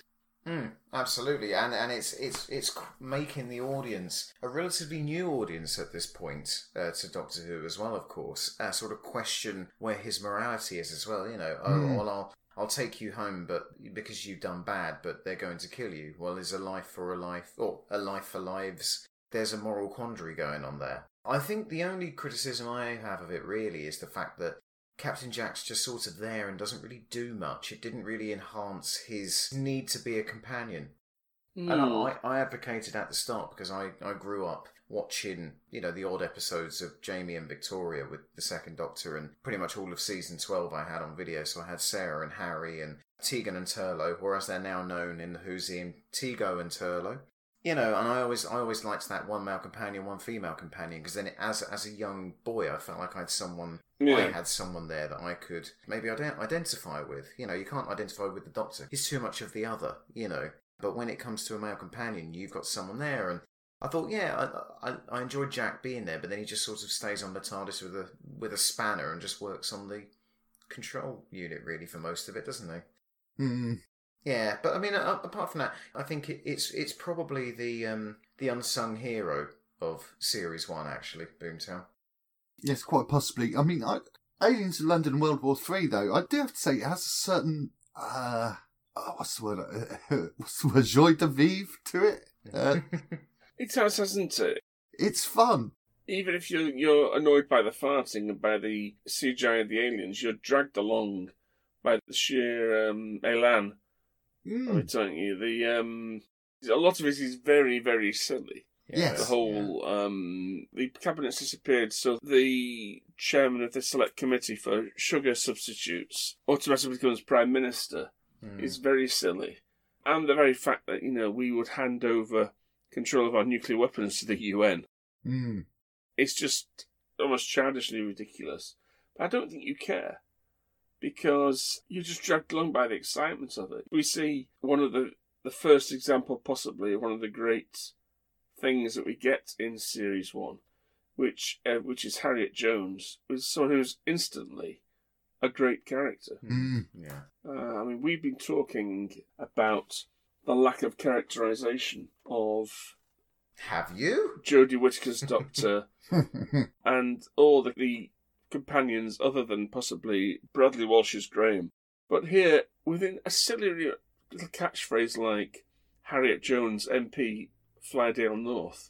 Mm, absolutely, and and it's it's it's making the audience, a relatively new audience at this point, uh, to Doctor Who as well, of course, uh, sort of question where his morality is as well. You know, oh, Mm. well, I'll I'll take you home, but because you've done bad, but they're going to kill you. Well, is a life for a life, or a life for lives? There's a moral quandary going on there. I think the only criticism I have of it really is the fact that Captain Jack's just sort of there and doesn't really do much. It didn't really enhance his need to be a companion. Mm. And I, I advocated at the start because I, I grew up watching, you know, the odd episodes of Jamie and Victoria with the Second Doctor, and pretty much all of season twelve I had on video. So I had Sarah and Harry and Tegan and Turlough, or as they're now known in the Whozian, Tego and Turlough. You know, and I always I always liked that one male companion, one female companion, because then as as a young boy, I felt like I had someone, Yeah. I had someone there that I could maybe ident- identify with. You know, you can't identify with the Doctor; he's too much of the other. You know, but when it comes to a male companion, you've got someone there, and I thought, yeah, I, I I enjoyed Jack being there, but then he just sort of stays on the TARDIS with a with a spanner and just works on the control unit really for most of it, doesn't he? Mm. Yeah, but I mean, uh, apart from that, I think it, it's it's probably the um, the unsung hero of Series One, actually, Boomtown. Yes, quite possibly. I mean, I, Aliens in London World War Three, though, I do have to say it has a certain uh, oh, what's the word? Uh, what's the word? Joie de vivre to it. Uh, It has, hasn't it? it's fun. Even if you're, you're annoyed by the farting and by the C G I of the aliens, you're dragged along by the sheer um, elan. Mm. I'm telling you, the um, a lot of it is very, very silly. Yes. The whole um, the cabinet's disappeared, so the chairman of the select committee for sugar substitutes automatically becomes prime minister. Mm. Is very silly, and the very fact that, you know, we would hand over control of our nuclear weapons to the U N. Mm. It's just almost childishly ridiculous. But I don't think you care, because you're just dragged along by the excitement of it. We see one of the, the first example, possibly, of one of the great things that we get in Series one, which uh, which is Harriet Jones, with someone who's instantly a great character. Mm. Yeah. Uh, I mean, we've been talking about the lack of characterisation of Have you? Jodie Whittaker's Doctor and all the, the companions other than possibly Bradley Walsh's Graham. But here, within a silly little catchphrase like Harriet Jones, M P, Flydale North,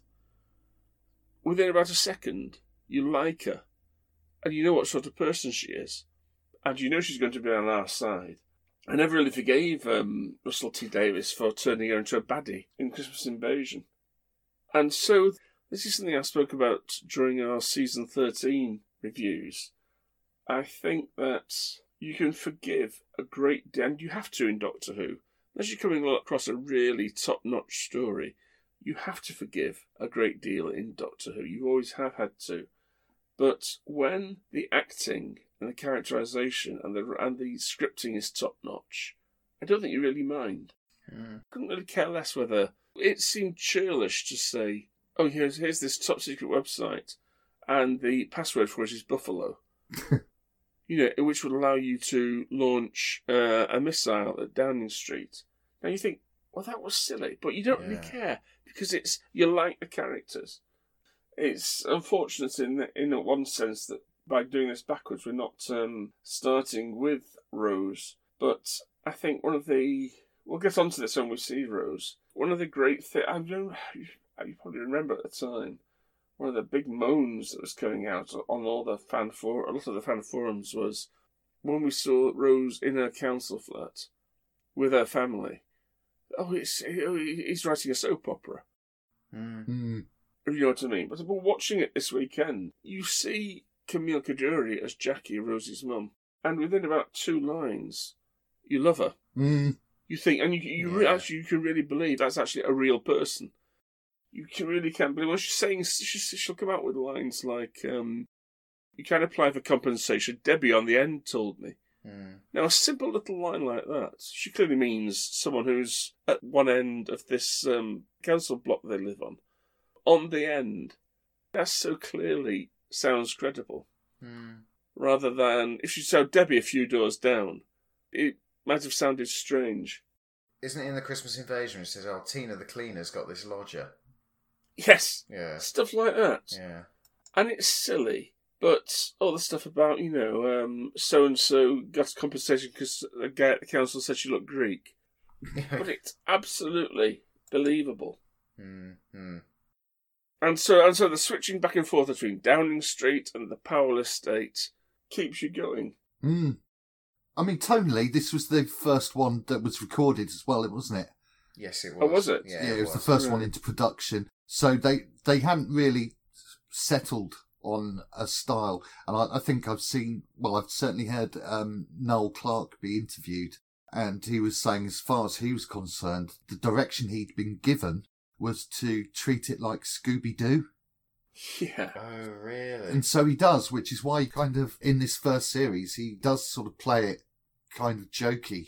within about a second, you like her, and you know what sort of person she is, and you know she's going to be on our side. I never really forgave um, Russell T Davies for turning her into a baddie in Christmas Invasion. And so, this is something I spoke about during our season thirteen reviews. I think that you can forgive a great deal, and you have to in Doctor Who. Unless you're coming across a really top-notch story, you have to forgive a great deal in Doctor Who. You always have had to. But when the acting and the characterisation and the and the scripting is top-notch, I don't think you really mind. Mm. Couldn't really care less whether it seemed churlish to say, oh, here's, here's this top-secret website, and the password for it is Buffalo. You know, which would allow you to launch uh, a missile at Downing Street. Now you think, well, that was silly, but you don't Yeah. really care, because it's you like the characters. It's unfortunate in in one sense that by doing this backwards, we're not um, starting with Rose. But I think one of the we'll get onto this when we see Rose. One of the great things I don't you probably remember at the time. One of the big moans that was coming out on all the fan for a lot of the fan forums was when we saw Rose in her council flat with her family. Oh, it's, he's writing a soap opera. Mm. Mm. You know what I mean? But watching it this weekend, you see Camille Kaduri as Jackie, Rosie's mum, and within about two lines, you love her. Mm. You think, and you you re- Yeah. actually you can really believe that's actually a real person. You can really can't believe when she's saying she, she'll come out with lines like, um, "You can apply for compensation." Debbie on the end told me. Mm. Now, a simple little line like that, she clearly means someone who's at one end of this um, council block they live on. On the end, that so clearly sounds credible. Mm. Rather than, if she said Debbie a few doors down, it might have sounded strange. Isn't it in the Christmas Invasion? It says, "Oh, Tina the cleaner's got this lodger." Yes. Yeah. Stuff like that. Yeah. And it's silly, but all the stuff about, you know, um, so-and-so got compensation because the guy at the council said she looked Greek. But it's absolutely believable. Mm-hmm. And so and so the switching back and forth between Downing Street and the Powerless State keeps you going. Mm. I mean, tonally, this was the first one that was recorded as well, wasn't it? Yes, it was. Oh, was it? Yeah, yeah it, was it was the first one into production. So they, they hadn't really settled on a style. And I, I think I've seen, well, I've certainly heard um, Noel Clarke be interviewed, and he was saying as far as he was concerned, the direction he'd been given was to treat it like Scooby-Doo. Yeah. Oh, really? And so he does, which is why he kind of, in this first series, he does sort of play it kind of jokey.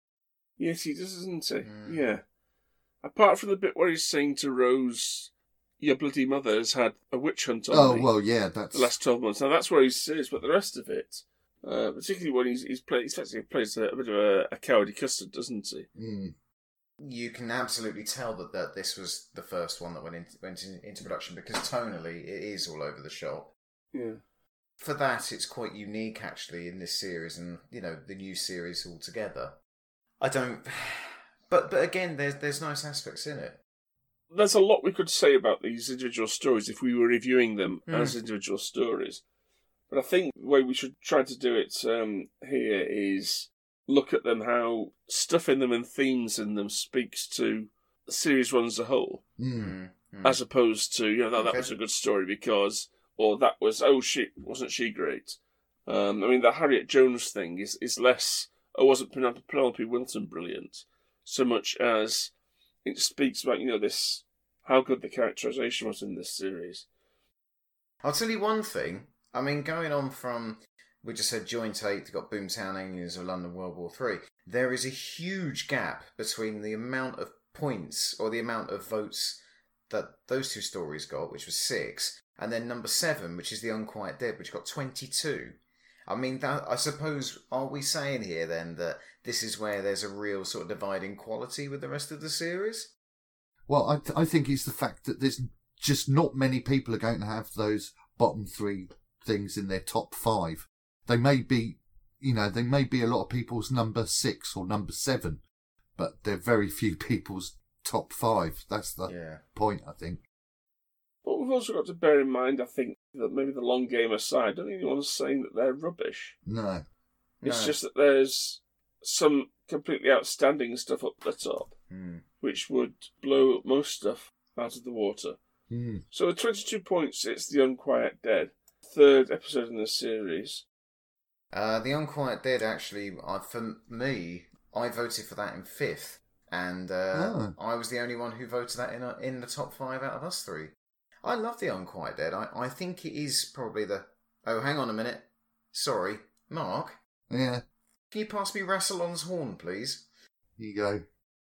Yes, he does, doesn't he? Mm. Yeah. Apart from the bit where he's saying to Rose, "Your bloody mother has had a witch hunt on Oh, me well, yeah, that's... the last twelve months." Now, that's where he's serious, but the rest of it, uh, particularly when he's, he's played, he's actually plays a, a bit of a, a cowardly custard, doesn't he? Mm. You can absolutely tell that, that this was the first one that went, in, went in, into production, because tonally it is all over the shop. Yeah. For that, it's quite unique, actually, in this series and, you know, the new series altogether. I don't... But but again, there's, there's nice aspects in it. There's a lot we could say about these individual stories if we were reviewing them Mm. as individual stories. But I think the way we should try to do it um, here is look at them, how stuff in them and themes in them speaks to the series one as a whole, Mm. Mm. as opposed to, you know, that, that Okay. was a good story because, or that was, oh, she wasn't she great? Um, I mean, the Harriet Jones thing is, is less, oh, wasn't Penelope Wilton brilliant, so much as it speaks about, you know, this, how good the characterisation was in this series. I'll tell you one thing. I mean, going on from, we just said Joint eight, got Boomtown Aliens of London World War Three. There is a huge gap between the amount of points or the amount of votes that those two stories got, which was six, and then number seven, which is The Unquiet Dead, which got twenty-two. I mean, that, I suppose, are we saying here then that this is where there's a real sort of dividing quality with the rest of the series? Well, I, th- I think it's the fact that there's just not many people are going to have those bottom three things in their top five. They may be, you know, they may be a lot of people's number six or number seven, but they're very few people's top five. That's the Yeah. point, I think. But we've also got to bear in mind, I think, that maybe the long game aside, I don't think anyone's saying that they're rubbish. No. It's No. just that there's some completely outstanding stuff up the top, Hmm. which would blow most stuff out of the water. Mm. So with twenty-two points, it's The Unquiet Dead, third episode in the series. Uh, the Unquiet Dead, actually, uh, for me, I voted for that in fifth, and uh, Oh. I was the only one who voted that in, a, in the top five out of us three. I love The Unquiet Dead. I, I think it is probably the... Oh, hang on a minute. Sorry. Mark, Yeah, can you pass me Rassilon's horn, please? here you go.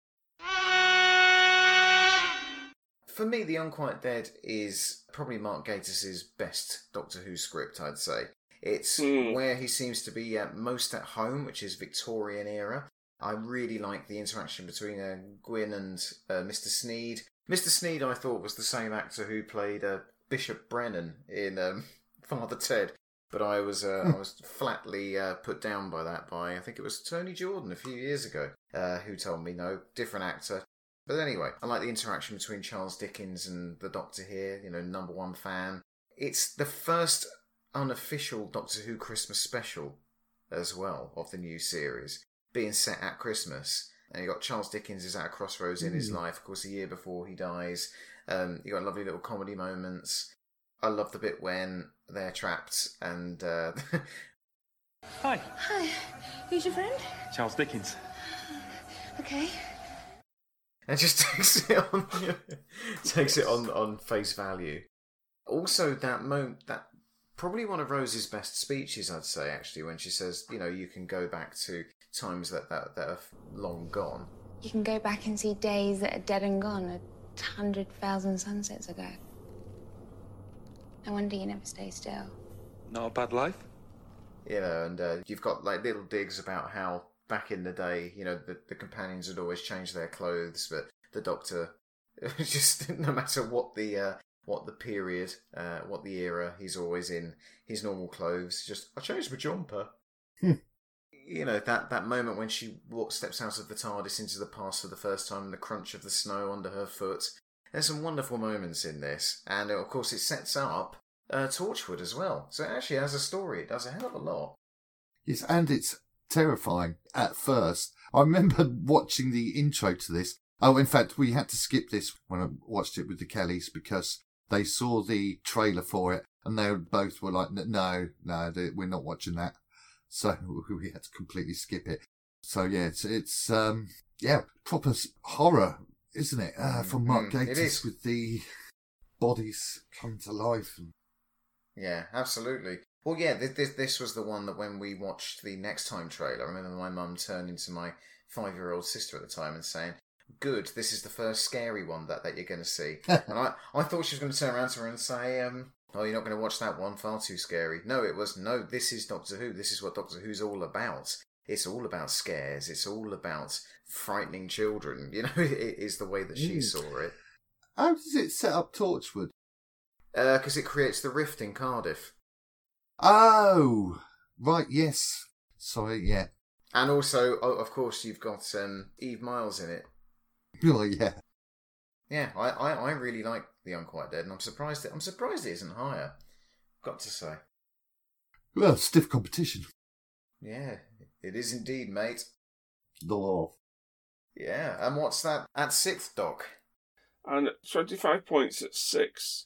For me, The Unquiet Dead is probably Mark Gatiss' best Doctor Who script, I'd say. It's Hmm. where he seems to be uh, most at home, which is Victorian era. I really like the interaction between uh, Gwyn and uh, Mister Sneed. Mister Sneed, I thought, was the same actor who played uh, Bishop Brennan in um, Father Ted, but I was uh, I was flatly uh, put down by that by, I think it was Tony Jordan a few years ago, uh, who told me, no, different actor. But anyway, I like the interaction between Charles Dickens and the Doctor here, you know, number one fan. It's the first unofficial Doctor Who Christmas special as well of the new series, being set at Christmas. And you got Charles Dickens is at a crossroads in his Mm. life, of course, a year before he dies. Um, you got lovely little comedy moments. I love the bit when they're trapped and... Uh, Hi, Hi. Who's your friend? Charles Dickens. Okay. and just takes it on takes it on, on face value. Also, that moment, that probably one of Rose's best speeches, I'd say, actually, when she says, you know, you can go back to times that, that, that are long gone. You can go back and see days that are dead and gone a hundred thousand sunsets ago. No wonder you never stay still. Not a bad life. You know, and uh, you've got like little digs about how back in the day, you know, the, the companions would always change their clothes, but the Doctor, just no matter what the uh, what the period, uh, what the era, he's always in his normal clothes. Just, I changed my jumper. You know, that, that moment when she walks, steps out of the TARDIS into the past for the first time, and the crunch of the snow under her foot. There's some wonderful moments in this, and of course it sets up uh, Torchwood as well. So it actually has a story. It does a hell of a lot. Yes, and it's terrifying at first. I remember watching the intro to this. Oh, in fact, we had to skip this when I watched it with the Kellys because they saw the trailer for it, and they both were like, no, no, we're not watching that. So we had to completely skip it. So yeah, it's, it's um, yeah, proper horror, isn't it? Uh, from Mark Mm, it Gatiss is. with the bodies come to life. Yeah, absolutely. Well, yeah, this, this this was the one that when we watched the Next Time trailer, I remember my mum turning to my five-year-old sister at the time and saying, good, this is the first scary one that, that you're going to see. And I, I thought she was going to turn around to her and say, um, oh, you're not going to watch that one, far too scary. No, it was, no, this is Doctor Who. This is what Doctor Who's all about. It's all about scares. It's all about frightening children. You know, it is the way that she Mm. saw it. How does it set up Torchwood? Because it creates the rift in Cardiff. Oh, right, yes. Sorry, yeah. And also, oh, of course, you've got um, Eve Miles in it. Oh, yeah. Yeah, I, I, I really like The Unquiet Dead, and I'm surprised it, I'm surprised it isn't higher. Got to say. Well, stiff competition. Yeah, it is indeed, mate. Law. Yeah, and what's that at sixth, Doc? And twenty-five points at six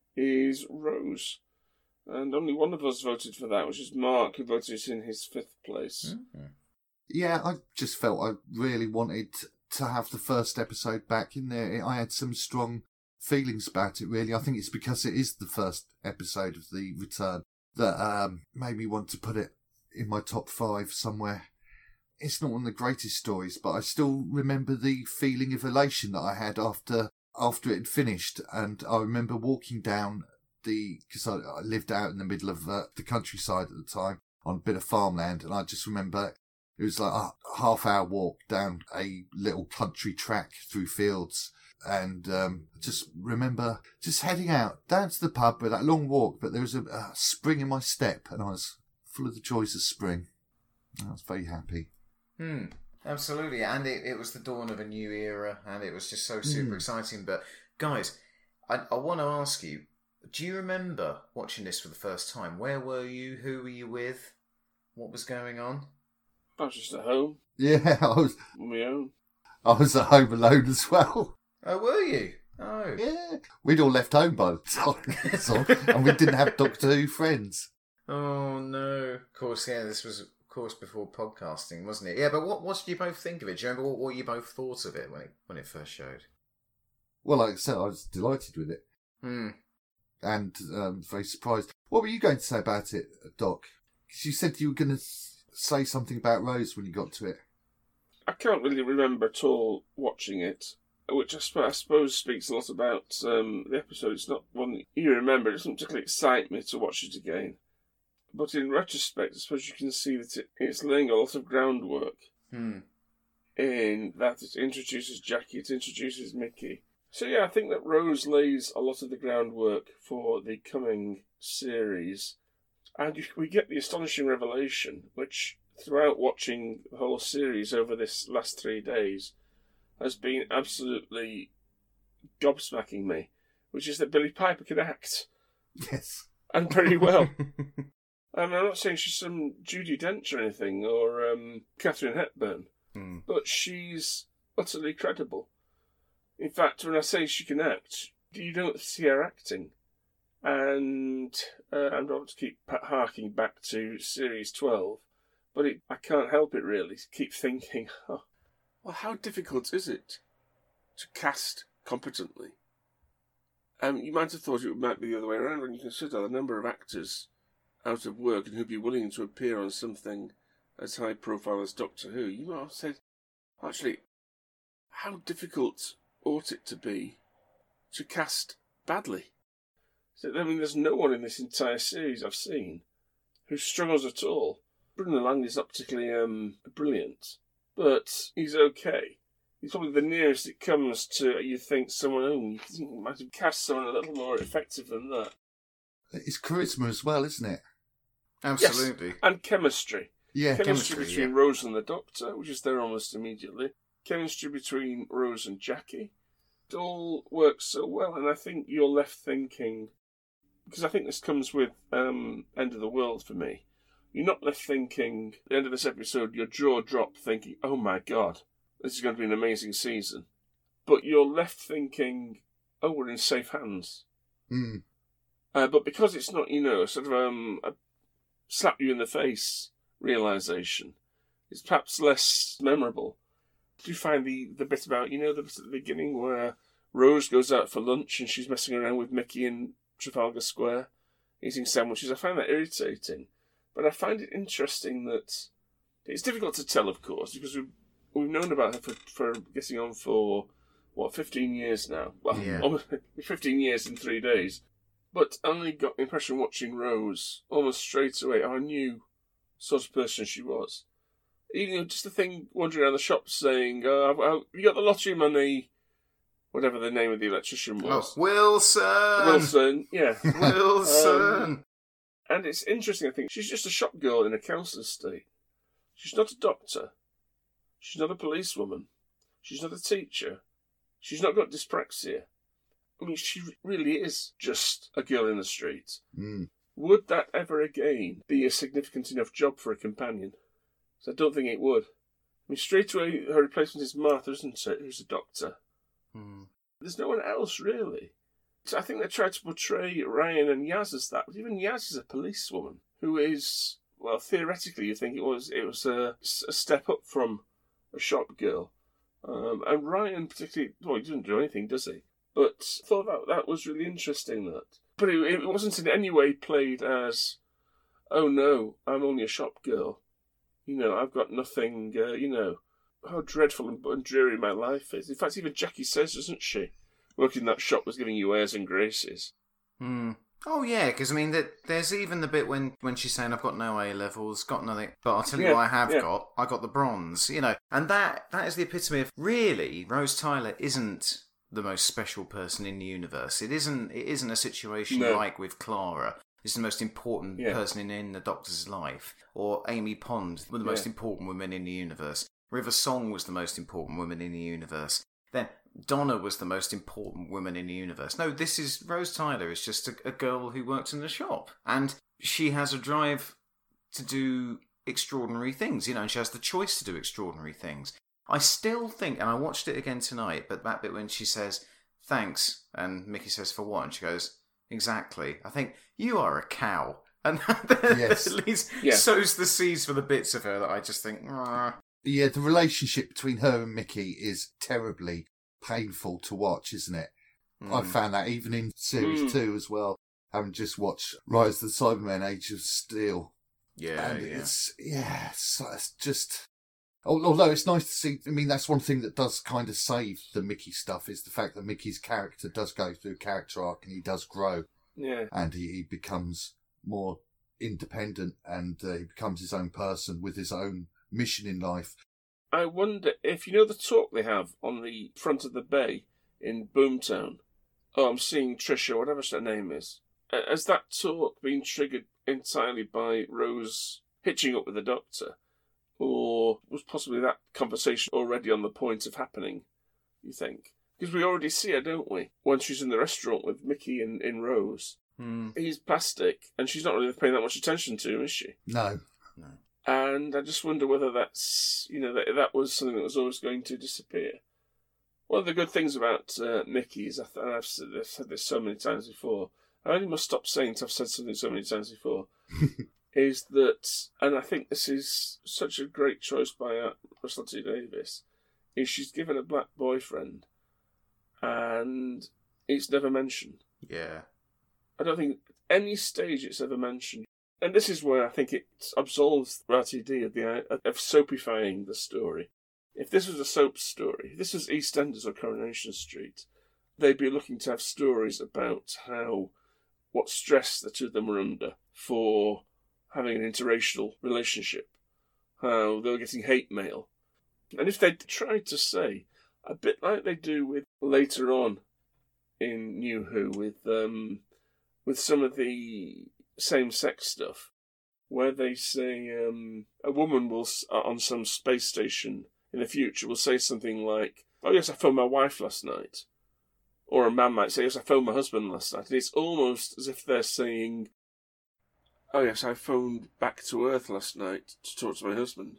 is Rose. And only one of us voted for that, which is Mark, who voted in his fifth place. Mm-hmm. Yeah, I just felt I really wanted to have the first episode back in there. I had some strong feelings about it, really. I think it's because it is the first episode of the return that um, made me want to put it in my top five somewhere. It's not one of the greatest stories, but I still remember the feeling of elation that I had after after it had finished. And I remember walking down the, because I, I lived out in the middle of uh, the countryside at the time on a bit of farmland, and I just remember it was like a half hour walk down a little country track through fields. And um, just remember just heading out down to the pub with that long walk, but there was a, a spring in my step, and I was full of the joys of spring. I was very happy. Hmm, absolutely. And it, it was the dawn of a new era, and it was just so super Mm. exciting. But, guys, I, I want to ask you, do you remember watching this for the first time? Where were you? Who were you with? What was going on? I was just at home, Yeah, I was on my own. I was at home alone as well. Oh, were you? Oh. Yeah. We'd all left home by the time, so, and we didn't have Doctor Who friends. Oh, no. Of course, yeah, this was, of course, before podcasting, wasn't it? Yeah, but what, what did you both think of it? Do you remember what, what you both thought of it when it, when it first showed? Well, like I said, I was delighted with it. Hmm. And um, very surprised. What were you going to say about it, Doc? Because you said you were going to say something about Rose when you got to it. I can't really remember at all watching it, which I, sp- I suppose speaks a lot about um, the episode. It's not one that you remember. It doesn't particularly excite me to watch it again. But in retrospect, I suppose you can see that it, it's laying a lot of groundwork Hmm. in that it introduces Jackie, it introduces Mickey. So yeah, I think that Rose lays a lot of the groundwork for the coming series. And you, we get the astonishing revelation, which throughout watching the whole series over this last three days has been absolutely gobsmacking me, which is that Billie Piper can act. Yes. And very well. Um, I'm not saying she's some Judi Dench or anything, or um, Catherine Hepburn, Hmm. but she's utterly credible. In fact, when I say she can act, you don't see her acting. And uh, I'm not to keep harking back to Series twelve, but it, I can't help it really. Keep thinking, oh, well, how difficult is it to cast competently? Um, you might have thought it might be the other way around when you consider the number of actors out of work and who'd be willing to appear on something as high profile as Doctor Who. You might have said, actually, how difficult ought it to be to cast badly? So, I mean, there's no one in this entire series I've seen who struggles at all Bruno Langley is not particularly um, brilliant, but he's okay. He's probably the nearest it comes to you think someone, oh, you think you might have cast someone a little more effective than that. It's charisma as well, isn't it? Absolutely. Yes, and chemistry. Yeah, chemistry, chemistry, between yeah. Rose and the Doctor, which is there almost immediately. Chemistry between Rose and Jackie. It all works so well, and I think you're left thinking, because I think this comes with um, End of the World for me. You're not left thinking, at the end of this episode, your jaw dropped thinking, oh my god, this is going to be an amazing season. But you're left thinking, oh, we're in safe hands. Mm. Uh, but because it's not, you know, sort of um, a slap you in the face realisation, it's perhaps less memorable. Do you find the, the bit about, you know, the bit at the beginning where Rose goes out for lunch and she's messing around with Mickey in Trafalgar Square, eating sandwiches? I find that irritating. But I find it interesting that it's difficult to tell, of course, because we've, we've known about her for, for getting on for, what, fifteen years now? Well, Yeah. almost fifteen years in three days. But I only got the impression watching Rose almost straight away I knew sort of person she was. You know, just the thing wandering around the shop saying, oh, I've, I've, you got the lottery money, whatever the name of the electrician was. Oh, Wilson! Wilson, yeah. Wilson! Um, and it's interesting, I think. She's just a shop girl in a council estate. She's not a doctor. She's not a policewoman. She's not a teacher. She's not got dyspraxia. I mean, she really is just a girl in the street. Mm. Would that ever again be a significant enough job for a companion? So I don't think it would. I mean, straight away, her replacement is Martha, isn't it? Who's a doctor. Hmm. There's no one else, really. So I think they tried to portray Ryan and Yaz as that, but even Yaz is a policewoman who is, well, theoretically, you think it was it was a, a step up from a shop girl. Um, and Ryan particularly, well, he doesn't do anything, does he? But I thought that, that was really interesting, that. But it, it wasn't in any way played as, oh no, I'm only a shop girl. You know, I've got nothing, uh, you know, how dreadful and, and dreary my life is. In fact, even Jackie says, doesn't she? Working in that shop was giving you airs and graces. Hmm. Oh, yeah, because, I mean, that there's even the bit when, when she's saying, I've got no A-levels, got nothing, but I'll tell you Yeah, what I have yeah. got, I got the bronze, you know. And that that is the epitome of, really, Rose Tyler isn't the most special person in the universe. It isn't It isn't a situation No. like with Clara. It's the most important Yeah. person in, in the Doctor's life. Or Amy Pond, one of the most Yeah. important women in the universe. River Song was the most important woman in the universe. Then Donna was the most important woman in the universe. No, this is Rose Tyler is just a, a girl who works in the shop. And she has a drive to do extraordinary things, you know, and she has the choice to do extraordinary things. I still think, and I watched it again tonight, but that bit when she says, thanks, and Mickey says, for what? And she goes, exactly. I think, you are a cow. And that Yes. at least Yeah. sows the seeds for the bits of her that I just think, ah. Yeah, the relationship between her and Mickey is terribly painful to watch, isn't it? I Mm. found that even in series Mm. two as well, having just watched Rise of the Cybermen, Age of Steel. Yeah, and yeah. it's, yeah, it's, it's just... Although it's nice to see, I mean, that's one thing that does kind of save the Mickey stuff, is the fact that Mickey's character does go through a character arc and he does grow. Yeah. And he, he becomes more independent and uh, he becomes his own person with his own mission in life. I wonder if, you know the talk they have on the front of the bay in Boomtown? Oh, I'm seeing Trisha, whatever her name is. Uh, Has that talk been triggered entirely by Rose hitching up with the Doctor? Or was possibly that conversation already on the point of happening, you think? Because we already see her, don't we? When she's in the restaurant with Mickey and, and Rose. Hmm. He's plastic, and she's not really paying that much attention to him, is she? No. No. And I just wonder whether that's, you know, that that was something that was always going to disappear. One of the good things about uh, Mickey is, and I've said, I've said this so many times before, I only must stop saying it, I've said something so many times before, is that, and I think this is such a great choice by uh, Russell T Davies, is she's given a black boyfriend, and it's never mentioned. Yeah. I don't think at any stage it's ever mentioned. And this is where I think it absolves R T D of the of soapifying the story. If this was a soap story, if this was EastEnders or Coronation Street, they'd be looking to have stories about how, what stress the two of them were under for having an interracial relationship, how they were getting hate mail. And if they tried to say, a bit like they do with later on in New Who, with um, with some of the same-sex stuff, where they say um, a woman will, on some space station in the future, will say something like, "Oh yes, I phoned my wife last night," or a man might say, "Yes, I phoned my husband last night." And it's almost as if they're saying, "Oh yes, I phoned back to Earth last night to talk to my husband."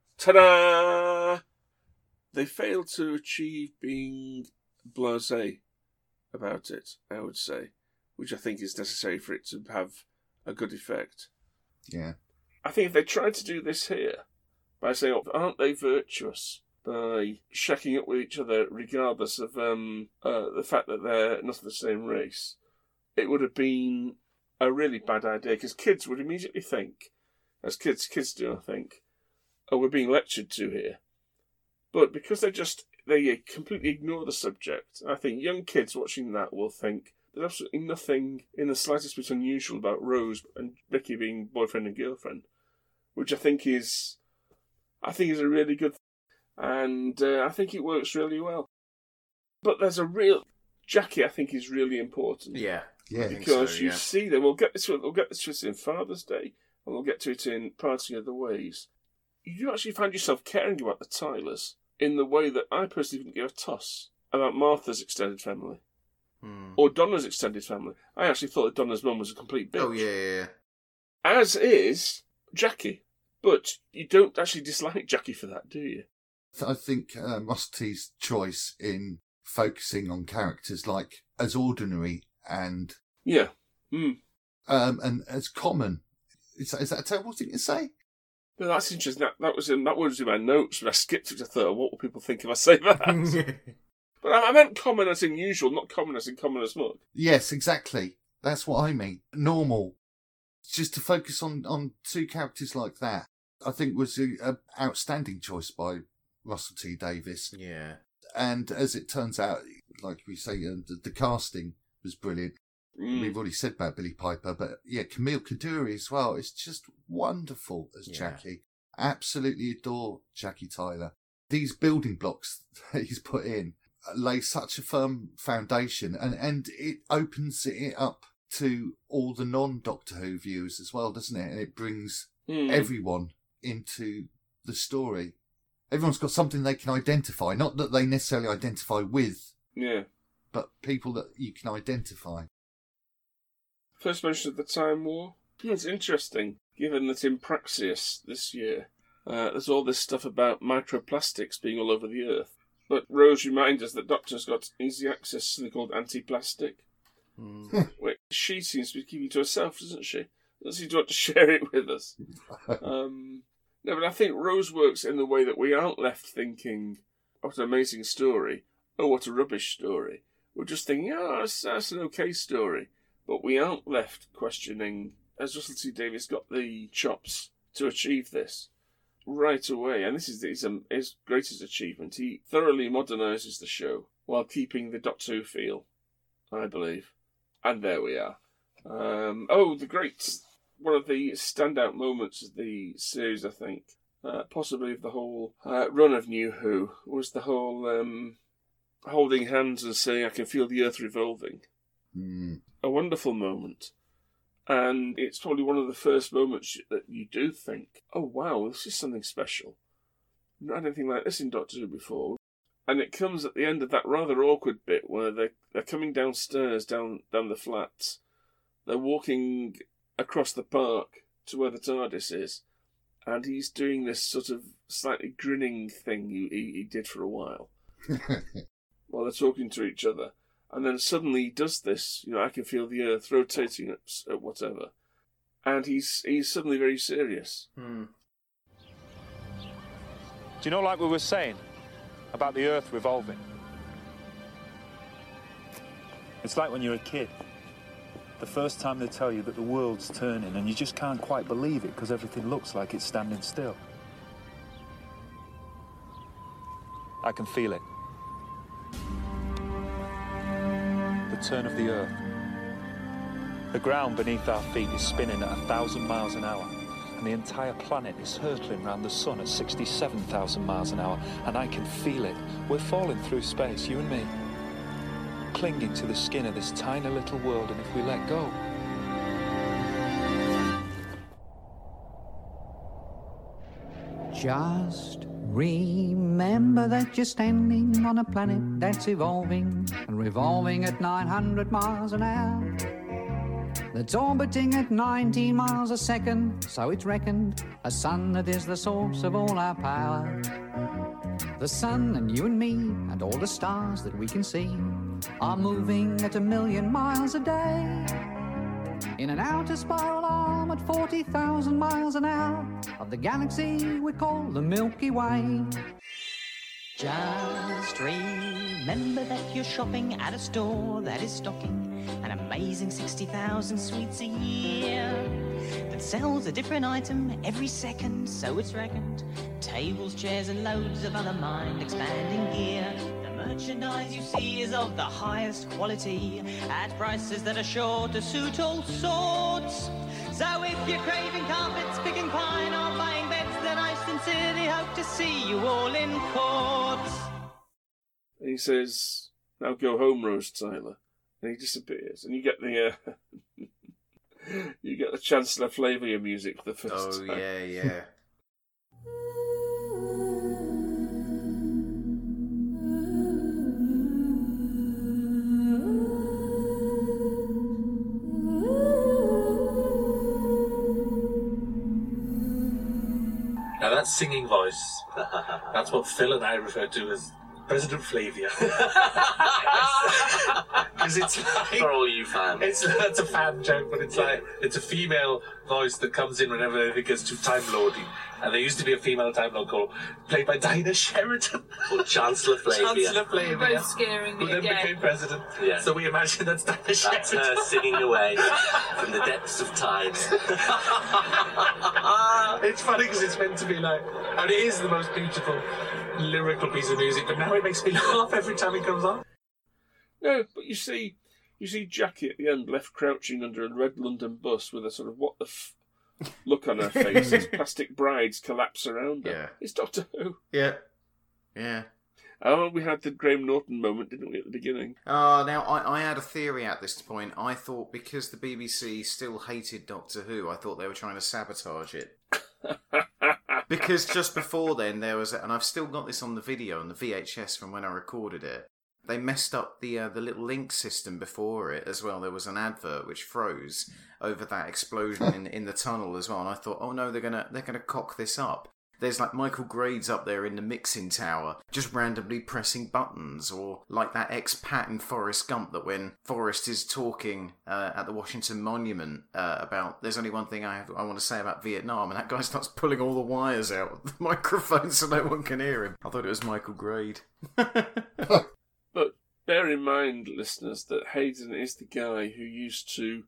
Ta-da! They failed to achieve being blasé about it, I would say, which I think is necessary for it to have a good effect. Yeah. I think if they tried to do this here, by saying, oh, aren't they virtuous, by shacking up with each other regardless of um, uh, the fact that they're not of the same race, it would have been a really bad idea, because kids would immediately think, as kids kids do, I think, oh, we're being lectured to here. But because they just, they completely ignore the subject, I think young kids watching that will think there's absolutely nothing in the slightest bit unusual about Rose and Vicky being boyfriend and girlfriend, which I think is, I think is a really good thing. And uh, I think it works really well. But there's a real, Jackie I think is really important. Yeah. Yeah, because so, you yeah. see them, we'll get this, we'll get this to it in Father's Day, and we'll get to it in Parting of the Ways. You actually find yourself caring about the Tylers in the way that I personally didn't give a toss about Martha's extended family. Hmm. Or Donna's extended family. I actually thought that Donna's mum was a complete bitch. Oh, yeah, yeah, yeah. As is Jackie. But you don't actually dislike Jackie for that, do you? I think uh, Musty's choice in focusing on characters like as ordinary and yeah, mm. um, and as common. Is that, is that a terrible thing to say? No, that's interesting. That, that was in that was in my notes, but I skipped it. I thought, what will people think if I say that? But I, I meant common as in usual, not common as in common as much. Yes, exactly. That's what I mean. Normal. Just to focus on, on two characters like that, I think was an outstanding choice by Russell T Davies. Yeah. And as it turns out, like we say, uh, the, the casting was brilliant. Mm. We've already said about Billie Piper, but yeah, Camille Kaduri as well. It's just wonderful as Yeah. Jackie. Absolutely adore Jackie Tyler. These building blocks that he's put in lay such a firm foundation, and, and it opens it up to all the non-Doctor Who viewers as well, doesn't it? And it brings Mm. everyone into the story. Everyone's got something they can identify, not that they necessarily identify with, Yeah. but people that you can identify. First mention of the Time War. It's interesting, given that in Praxeus this year, uh, there's all this stuff about microplastics being all over the Earth. But Rose reminds us that Doctor's got easy access to something called anti-plastic, Mm. which she seems to be keeping to herself, doesn't she? Doesn't seem to want to share it with us. um, no, but I think Rose works in the way that we aren't left thinking, what an amazing story, oh, what a rubbish story. We're just thinking, oh, that's, that's an okay story. But we aren't left questioning, has Russell T Davies got the chops to achieve this? Right away, and this is his, um, his greatest achievement, he thoroughly modernises the show while keeping the Doctor Who feel, I believe. And there we are. Um, oh, the great, one of the standout moments of the series, I think, uh, possibly of the whole uh, run of New Who, was the whole um, holding hands and saying, I can feel the Earth revolving. Mm. A wonderful moment. And it's probably one of the first moments that you do think, oh wow, this is something special. I've not had anything like this in Doctor Who before. And it comes at the end of that rather awkward bit where they're, they're coming downstairs, down, down the flats. They're walking across the park to where the TARDIS is. And he's doing this sort of slightly grinning thing he, he, he did for a while. While they're talking to each other. And then suddenly he does this, you know, I can feel the Earth rotating at, at whatever. And he's he's suddenly very serious. Hmm. Do you know, like we were saying, about the Earth revolving? It's like when you're a kid. The first time they tell you that the world's turning and you just can't quite believe it because everything looks like it's standing still. I can feel it. The turn of the Earth. The ground beneath our feet is spinning at a thousand miles an hour. and the entire planet is hurtling around the sun at sixty-seven thousand miles an hour, and I can feel it. We're falling through space, you and me, clinging to the skin of this tiny little world, and if we let go... Just remember that you're standing on a planet that's evolving and revolving at nine hundred miles an hour. That's orbiting at nineteen miles a second, so it's reckoned a sun that is the source of all our power. The sun and you and me and all the stars that we can see are moving at a million miles a day in an outer spiral arm at forty thousand miles an hour of the galaxy we call the Milky Way. Just remember that you're shopping at a store that is stocking an amazing sixty thousand sweets a year, that sells a different item every second, so it's reckoned. Tables, chairs and loads of other mind-expanding gear. The merchandise you see is of the highest quality at prices that are sure to suit all sorts. So if you're craving carpets, picking pine or buying beds, then I sincerely hope to see you all in court. And he says, "Now go home, Rose Tyler." And he disappears, and you get the uh, you get the Chancellor Flavia music for the first oh, time. Oh yeah, yeah. Now that singing voice, that's what Phil and I refer to as President Flavia. Because it's like... For all you fans. It's, that's a fan joke, but it's yeah. like, it's a female voice that comes in whenever it gets to time loading. And there used to be a female time lord called, played by Dinah Sheridan. Or Chancellor Flavia. Chancellor Flavia. You're both scaring me who then again. became president. Yeah. So we imagine that's Dinah That's Sheridan. her singing away from the depths of time. It's funny because it's meant to be like, and it is the most beautiful lyrical piece of music, but now it makes me laugh every time it comes on. No, but you see, you see Jackie at the end left crouching under a red London bus with a sort of what the f look on her face as plastic brides collapse around her. Yeah. It's Doctor Who. Yeah. Yeah. Oh, we had the Graham Norton moment, didn't we, at the beginning? Oh, now, I, I had a theory at this point. I thought because the B B C still hated Doctor Who, I thought they were trying to sabotage it. Because just before then, there was... And I've still got this on the video, on the V H S from when I recorded it. They messed up the uh, the little link system before it as well. There was an advert which froze over that explosion in, in the tunnel as well. And I thought, oh no, they're gonna they're gonna cock this up. There's like Michael Grades up there in the mixing tower, just randomly pressing buttons, or like that ex-pat in Forrest Gump that when Forrest is talking uh, at the Washington Monument uh, about there's only one thing I have, I want to say about Vietnam, and that guy starts pulling all the wires out of the microphone so no one can hear him. I thought it was Michael Grade. But bear in mind, listeners, that Hayden is the guy who used to...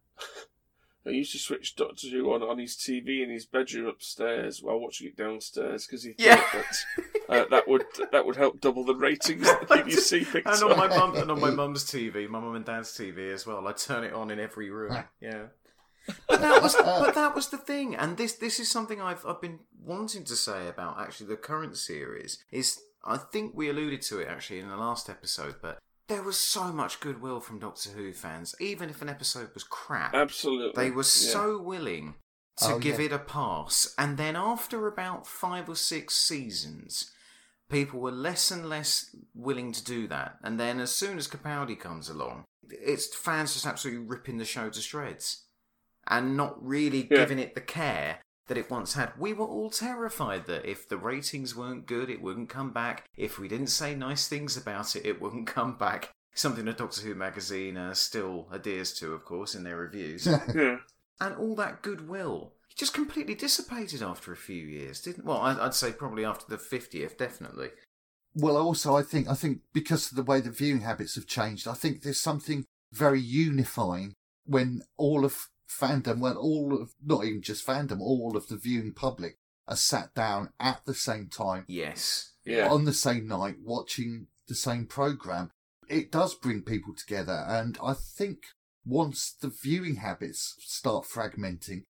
I used to switch Doctor Who on on his T V in his bedroom upstairs while watching it downstairs because he thought Yeah. that uh, that would that would help double the ratings that the B B C picked And on my up. mum and on my mum's T V, my mum and dad's T V as well. I turn it on in every room. Yeah. But that was but that was the thing, and this this is something I've I've been wanting to say about actually the current series. Is I think we alluded to it actually in the last episode, but there was so much goodwill from Doctor Who fans, even if an episode was crap. Absolutely, they were yeah. so willing to Oh, give yeah. it a pass, and then after about five or six seasons, people were less and less willing to do that. And then as soon as Capaldi comes along, it's fans just absolutely ripping the show to shreds and not really Yeah. giving it the care that it once had. We were all terrified that if the ratings weren't good, it wouldn't come back. If we didn't say nice things about it, it wouldn't come back. Something that Doctor Who magazine uh, still adheres to, of course, in their reviews. Yeah. And all that goodwill just completely dissipated after a few years, didn't? Well, I'd I'd say probably after the fiftieth, definitely. Well, also, I think I think because of the way the viewing habits have changed, I think there's something very unifying when all of fandom, well, all of, not even just fandom, all of the viewing public are sat down at the same time. Yes. Yeah. On the same night, watching the same programme. It does bring people together, and I think once the viewing habits start fragmenting,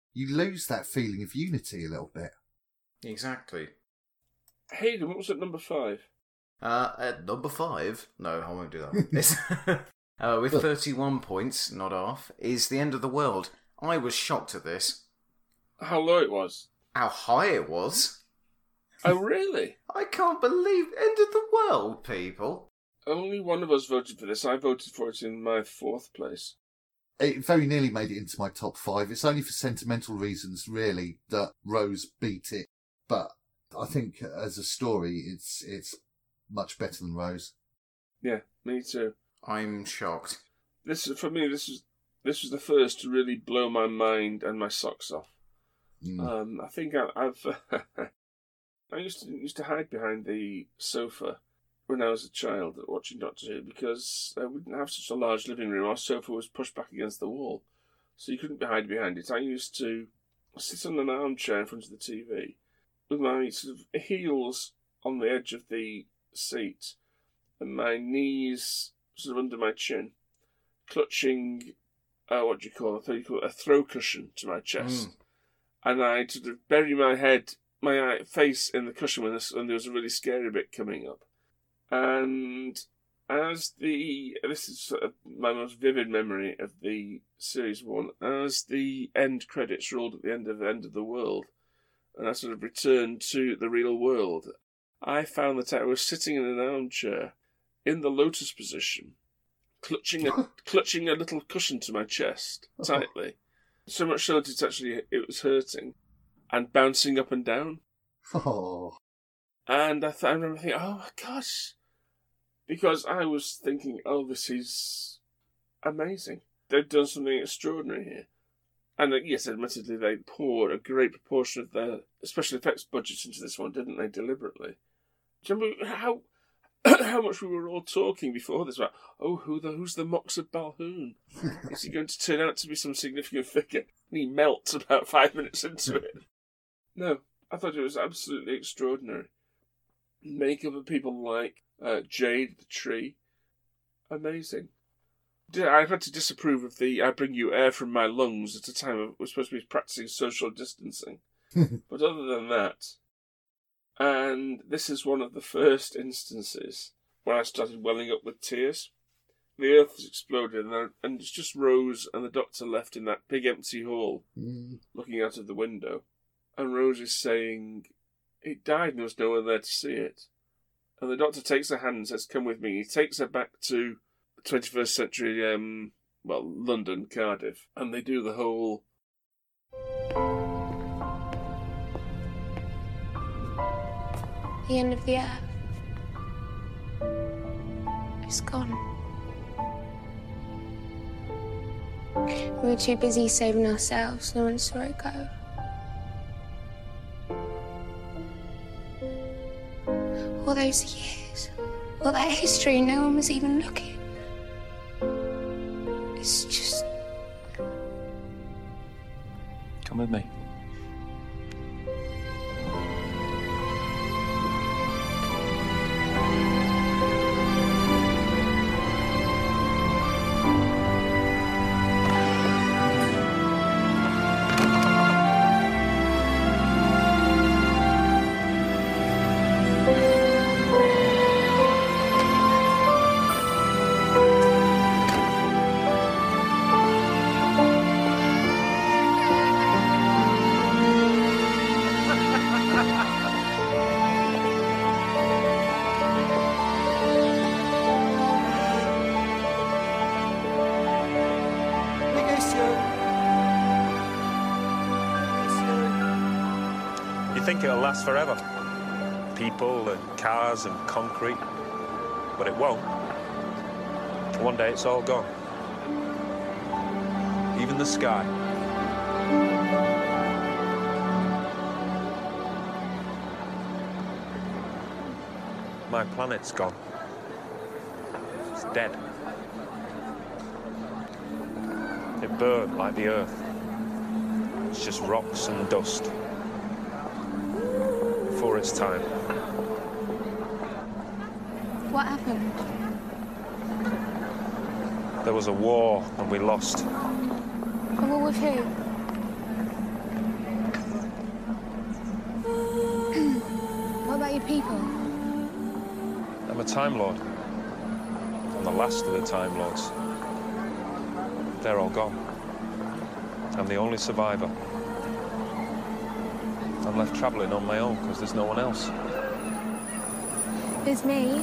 you lose that feeling of unity a little bit. Exactly. Hayden, what was at number five? Uh, at number five, no, I won't do that. It's, uh, with thirty-one points, not half, is The End of the World. I was shocked at this. How low it was? How high it was? Oh, really? I can't believe End of the World, people. Only one of us voted for this. I voted for it in my fourth place. It very nearly made it into my top five. It's only for sentimental reasons, really, that Rose beat it. But I think as a story, it's it's much better than Rose. Yeah, me too. I'm shocked. This for me, this was this was the first to really blow my mind and my socks off. Mm. Um, I think I, I've I used to used to hide behind the sofa when I was a child watching Doctor Who because we didn't have such a large living room. Our sofa was pushed back against the wall, so you couldn't hide behind it. I used to sit on an armchair in front of the T V with my sort of heels on the edge of the seat and my knees sort of under my chin, clutching, uh, what do you call it? I think you call it a throw cushion to my chest. Mm. And I'd sort of bury my head, my face in the cushion when, this, when there was a really scary bit coming up. And as the, this is sort of my most vivid memory of the series one, as the end credits rolled at the end of the End of the World, and I sort of returned to the real world, I found that I was sitting in an armchair in the lotus position, clutching a clutching a little cushion to my chest tightly, so much so that it's actually it was hurting, and bouncing up and down. Oh. And I, th- I remember thinking, oh my gosh, because I was thinking, oh, this is amazing. They've done something extraordinary here. And uh, yes, admittedly, they poured a great proportion of their special effects budget into this one, didn't they, deliberately? Do you remember how how much we were all talking before this about, oh, who the who's the Mox of Balhoun? Is he going to turn out to be some significant figure? And he melts about five minutes into it. No, I thought it was absolutely extraordinary. Makeup of people like uh, Jade the Tree. Amazing. I had to disapprove of the I bring you air from my lungs at a time I was supposed to be practicing social distancing. But other than that, and this is one of the first instances where I started welling up with tears. The earth has exploded and, there, and it's just Rose and the Doctor left in that big empty hall, mm. looking out of the window. And Rose is saying, it died and there was no one there to see it. And the Doctor takes her hand and says, come with me. He takes her back to twenty-first century, um, well, London, Cardiff, and they do the whole... The end of the earth. It's gone. We were too busy saving ourselves. No one saw it go. All those years, all that history, no one was even looking. It's just... Come with me. It'll last forever. People and cars and concrete. But it won't. One day it's all gone. Even the sky. My planet's gone. It's dead. It burned like the Earth. It's just rocks and dust. Before its time. What happened? There was a war and we lost. A war with who? people? I'm a Time Lord. I'm the last of the Time Lords. They're all gone. I'm the only survivor. I'm left travelling on my own because there's no one else. There's me.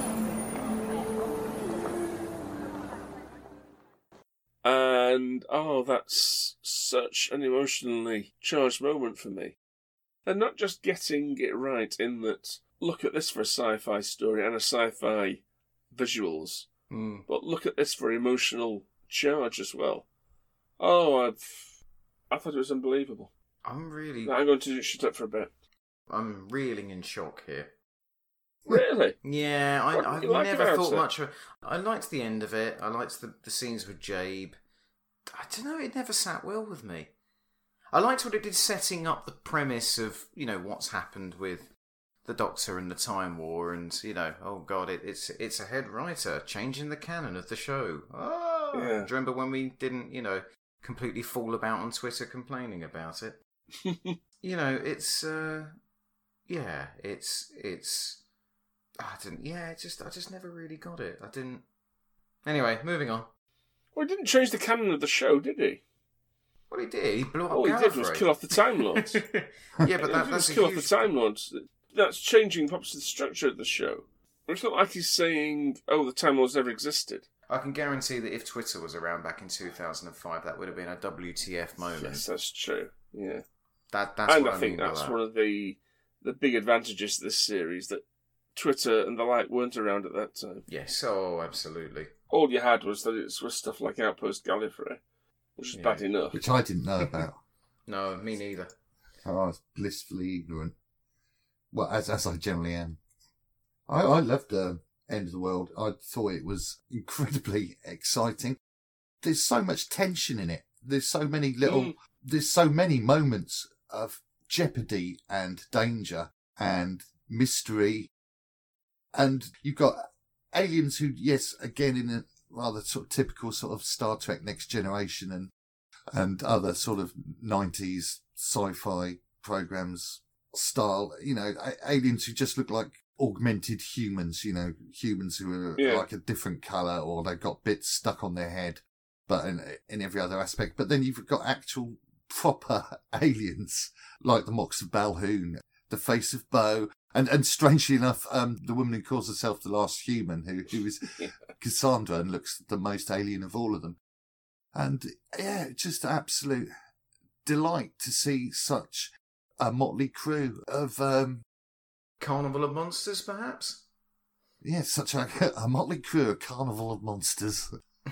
And, oh, that's such an emotionally charged moment for me. And not just getting it right in that, look at this for a sci-fi story and a sci-fi visuals, mm. but look at this for emotional charge as well. Oh, I've, I thought it was unbelievable. I'm really... Now I'm going to shut up for a bit. I'm reeling in shock here. Really? Yeah, I, What I've did you like never about thought it? much of it. I liked the end of it. I liked the, the scenes with Jabe. I don't know, it never sat well with me. I liked what it did setting up the premise of, you know, what's happened with the Doctor and the Time War and, you know, oh God, it, it's it's a head writer changing the canon of the show. Oh, Yeah. do you remember when we didn't, you know, completely fall about on Twitter complaining about it? You know, it's, uh, yeah, it's, it's, I didn't, yeah, it just, I just never really got it. I didn't. Anyway, moving on. Well, he didn't change the canon of the show, did he? Well, he did. He blew up All he did was Gallifrey. kill off the Time Lords. Yeah, but that, he that's just a kill huge... off the Time Lords. That's changing perhaps the structure of the show. It's not like he's saying, oh, the Time Lords never existed. I can guarantee that if Twitter was around back in two thousand five, that would have been a W T F moment. Yes, that's true. Yeah. That, that's and what I, I think mean by that's that. one of the the big advantages of this series, that Twitter and the like weren't around at that time. Yes, oh, absolutely. All you had was that it was stuff like Outpost Gallifrey, which is Yeah. bad enough. Which I didn't know about. No, me neither. I was blissfully ignorant. Well, as as I generally am. I, I loved uh, End of the World. I thought it was incredibly exciting. There's so much tension in it. There's so many little... Mm. There's so many moments of jeopardy and danger and mystery. And you've got aliens who, yes, again, in a rather sort of typical sort of Star Trek Next Generation and and other sort of nineties sci-fi programs style, you know, a- aliens who just look like augmented humans, you know, humans who are Yeah. like a different colour or they've got bits stuck on their head, but in, in every other aspect. But then you've got actual proper aliens like the Mox of Balhoun, the face of Bo, and, and strangely enough, um, the woman who calls herself the last human, who, who is Cassandra and looks the most alien of all of them. And yeah, just absolute delight to see such a motley crew of, um, Carnival of Monsters, perhaps? yeah, such a, a motley crew, a carnival of monsters.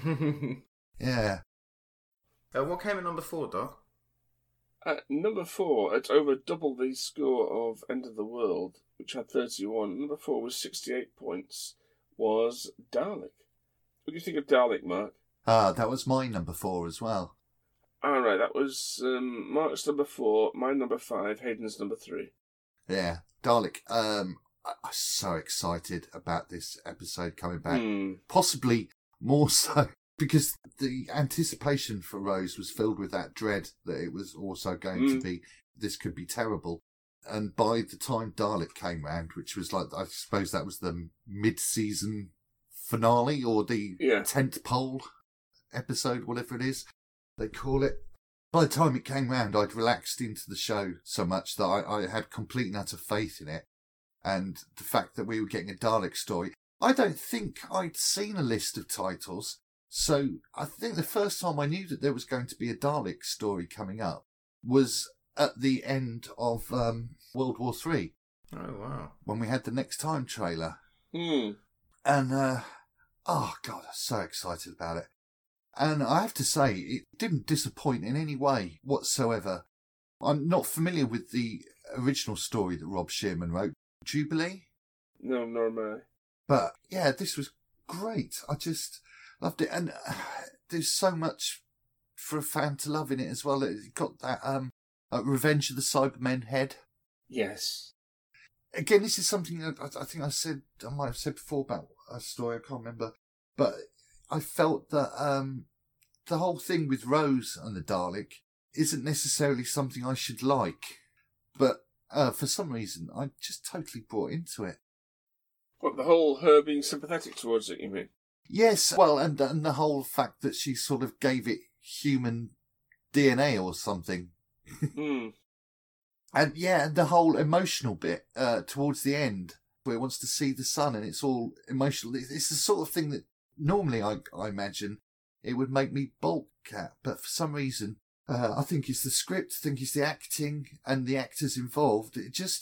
Yeah. Uh, what came at number four, Doc? At number four, at over double the score of End of the World, which had thirty-one, number four was sixty-eight points, was Dalek. What do you think of Dalek, Mark? Ah, that was my number four as well. All right, that was um, Mark's number four, my number five, Hayden's number three. Yeah, Dalek. Um, I- I'm so excited about this episode coming back. Hmm. Possibly more so because the anticipation for Rose was filled with that dread that it was also going to Mm. be, this could be terrible. And by the time Dalek came round, which was like, I suppose that was the mid-season finale or the Yeah. tent pole episode, whatever it is they call it. By the time it came round, I'd relaxed into the show so much that I, I had complete and utter faith in it. And the fact that we were getting a Dalek story, I don't think I'd seen a list of titles. So I think the first time I knew that there was going to be a Dalek story coming up was at the end of um, World War Three. Oh, wow. When we had the Next Time trailer. Hmm. And, uh, oh God, I'm so excited about it. And I have to say, it didn't disappoint in any way whatsoever. I'm not familiar with the original story that Rob Shearman wrote, Jubilee. No, nor am I. But yeah, this was great. I just loved it. And uh, there's so much for a fan to love in it as well. It got that um, uh, Revenge of the Cybermen head. Yes. Again, this is something that I, I think I said, I might have said before about a story, I can't remember. But I felt that um, the whole thing with Rose and the Dalek isn't necessarily something I should like. But uh, for some reason, I'm just totally brought into it. What, the whole her being sympathetic towards it, you mean? Yes, well, and, and the whole fact that she sort of gave it human D N A or something. Mm. And yeah, the whole emotional bit uh, towards the end, where it wants to see the sun and it's all emotional. It's the sort of thing that normally I, I imagine it would make me balk at, but for some reason, uh, I think it's the script, I think it's the acting and the actors involved. It just,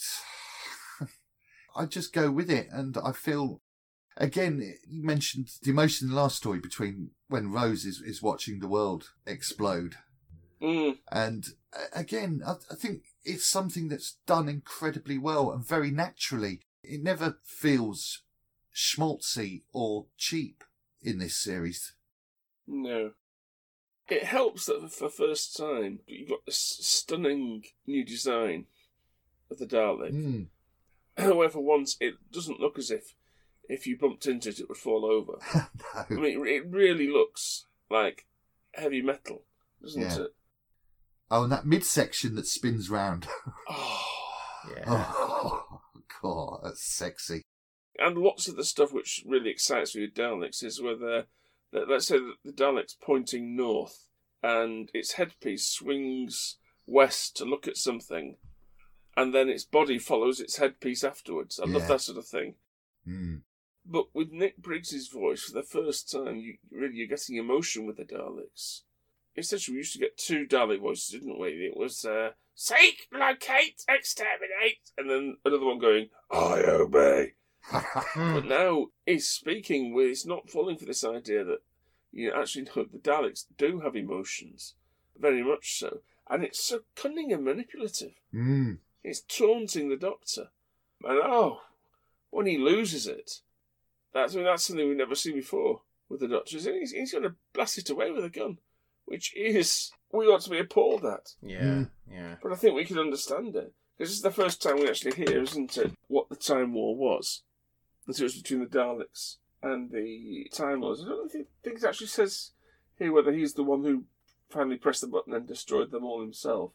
I just go with it, and I feel. Again, you mentioned the emotion in the last story between when Rose is, is watching the world explode. Mm. And again, I, I think it's something that's done incredibly well and very naturally. It never feels schmaltzy or cheap in this series. No. It helps that for the first time you've got this stunning new design of the Dalek. Mm. However, once it doesn't look as if if you bumped into it, it would fall over. No. I mean, it really looks like heavy metal, doesn't Yeah. it? Oh, and that midsection that spins round. Oh, Yeah. Oh, God, that's sexy. and lots of the stuff which really excites me with Daleks is where they're, let- let's say that the Dalek's pointing north and its headpiece swings west to look at something, and then its body follows its headpiece afterwards. I love Yeah. that sort of thing. Mm. But with Nick Briggs's voice, for the first time, you really you're getting emotion with the Daleks. Essentially, we used to get two Dalek voices, didn't we? It was uh, "Seek, locate, exterminate," and then another one going, "I obey." But now he's speaking with, he's not falling for this idea that you actually know the Daleks do have emotions, very much so, and it's so cunning and manipulative. Mm. It's taunting the Doctor, and oh, when he loses it, that's I mean, that's something we've never seen before with the Doctor. He's, he's going to blast it away with a gun, which is we ought to be appalled at. Yeah, Mm. yeah. But I think we can understand it because this is the first time we actually hear, isn't it, what the Time War was? That it was between the Daleks and the Time Lords. I don't think, think it actually says here whether he's the one who finally pressed the button and destroyed them all himself.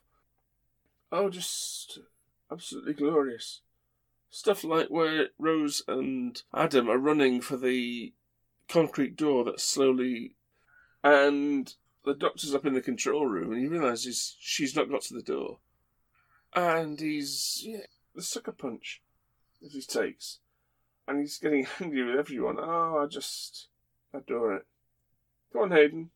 Oh, just absolutely glorious. Stuff like where Rose and Adam are running for the concrete door that's slowly... And the Doctor's up in the control room and he realises she's not got to the door. And he's... Yeah, the sucker punch that he takes. And he's getting angry with everyone. Oh, I just adore it. Go on, Hayden.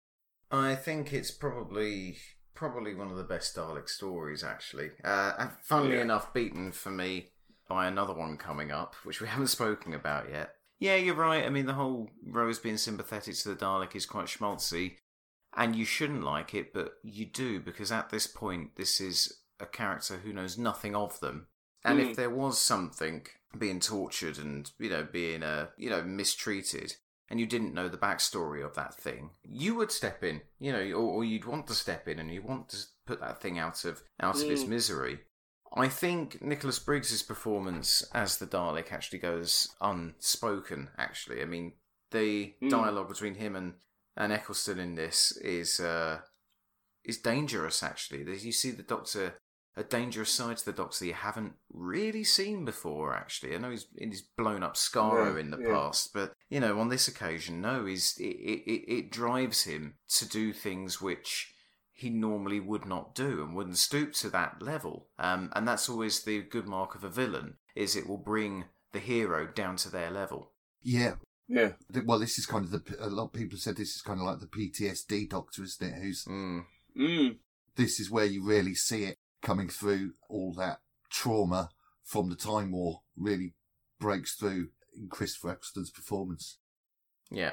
I think it's probably probably one of the best Dalek stories, actually. Uh, and funnily Yeah. enough, beaten for me by another one coming up, which we haven't spoken about yet. Yeah, you're right. I mean, the whole Rose being sympathetic to the Dalek is quite schmaltzy, and you shouldn't like it, but you do, because at this point, this is a character who knows nothing of them. And Mm. if there was something being tortured and, you know, being, uh, you know, mistreated, and you didn't know the backstory of that thing, you would step in, you know, or, or you'd want to step in and you want to put that thing out of out of its Mm. misery. I think Nicholas Briggs's performance as the Dalek actually goes unspoken, actually. I mean, the Mm. dialogue between him and, and Eccleston in this is uh, is dangerous, actually. You see the Doctor, a dangerous side to the Doctor that you haven't really seen before, actually. I know he's, he's blown up Skaro Yeah, in the yeah. past, but, you know, on this occasion, no, he's, it, it, it drives him to do things which he normally would not do and wouldn't stoop to that level. Um, and that's always the good mark of a villain, is it will bring the hero down to their level. Yeah. Yeah. Th- Well, this is kind of the. A lot of people said this is kind of like the P T S D Doctor, isn't it? Who's. Mm. Mm. This is where you really see it coming through. All that trauma from the Time War really breaks through in Christopher Eccleston's performance. Yeah.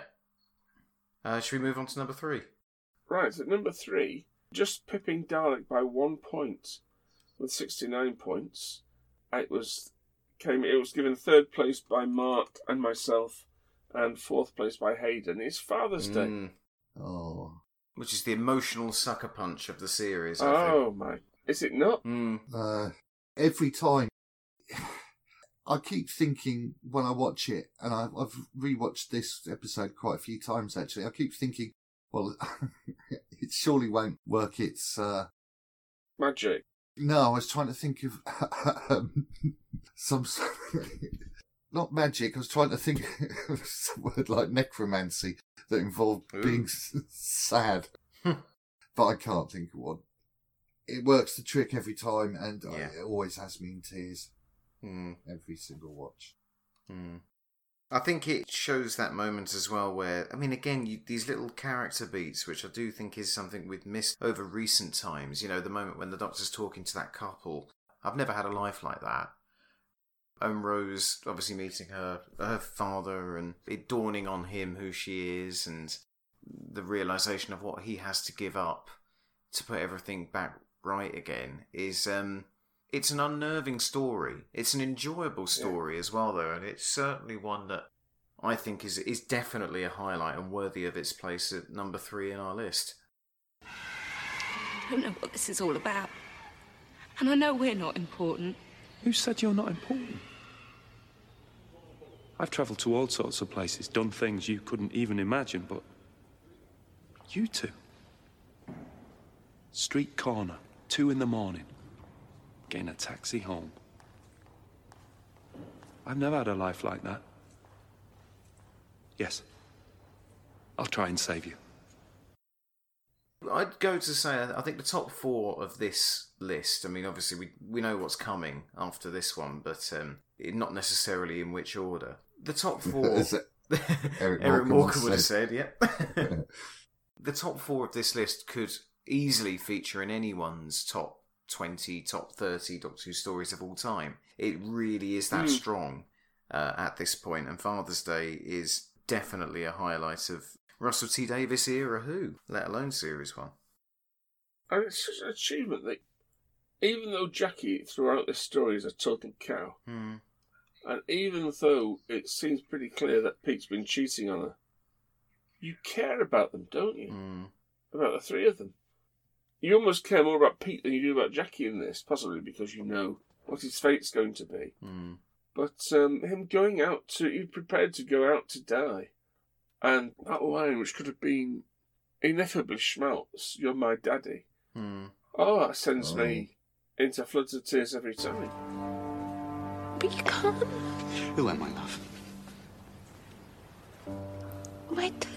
Uh, should we move on to number three? Right, at number three, just pipping Dalek by one point with sixty-nine points. It was came. It was given third place by Mark and myself, and fourth place by Hayden. It's Father's Day. Mm. Oh. Which is the emotional sucker punch of the series, I Oh think. my! Is it not? Mm. Uh, every time. I keep thinking when I watch it, and I've, I've rewatched this episode quite a few times actually. I keep thinking, well, it surely won't work. It's uh, Magic. no. I was trying to think of um, some. not magic. I was trying to think of a word like necromancy that involved Ooh. being s- sad, but I can't think of one. It works the trick every time, and uh, Yeah. it always has me in tears. Mm. Every single watch. Mm. I think it shows that moment as well where, I mean, again, you, these little character beats, which I do think is something we've missed over recent times. You know, the moment when the Doctor's talking to that couple. I've never had a life like that. And Rose obviously meeting her her father and it dawning on him who she is and the realisation of what he has to give up to put everything back right again is... um. It's an unnerving story. It's an enjoyable story yeah. as well, though, and it's certainly one that I think is is definitely a highlight and worthy of its place at number three in our list. I don't know what this is all about, and I know we're not important. Who said you're not important? I've travelled to all sorts of places, done things you couldn't even imagine, but you two. Street corner, two in the morning. Getting a taxi home. I've never had a life like that. Yes. I'll try and save you. I'd go to say, I think the top four of this list, I mean, obviously we, we know what's coming after this one, but um, not necessarily in which order. The top four... Eric, Eric Walker would have said, said, yep. The top four of this list could easily feature in anyone's top twenty, top thirty Doctor Who stories of all time. It really is that mm. strong uh, at this point, and Father's Day is definitely a highlight of Russell T Davies era Who, let alone Series one. And it's such an achievement that even though Jackie throughout this story is a total cow, mm. and even though it seems pretty clear that Pete's been cheating on her, you care about them, don't you? Mm. About the three of them. You almost care more about Pete than you do about Jackie in this, possibly because you know what his fate's going to be. Mm. But um, him going out to... He's prepared to go out to die. And that line, which could have been ineffably schmaltz, "You're my daddy." Mm. Oh, that sends oh. me into floods of tears every time. But you can't. Who am I, love? My daddy.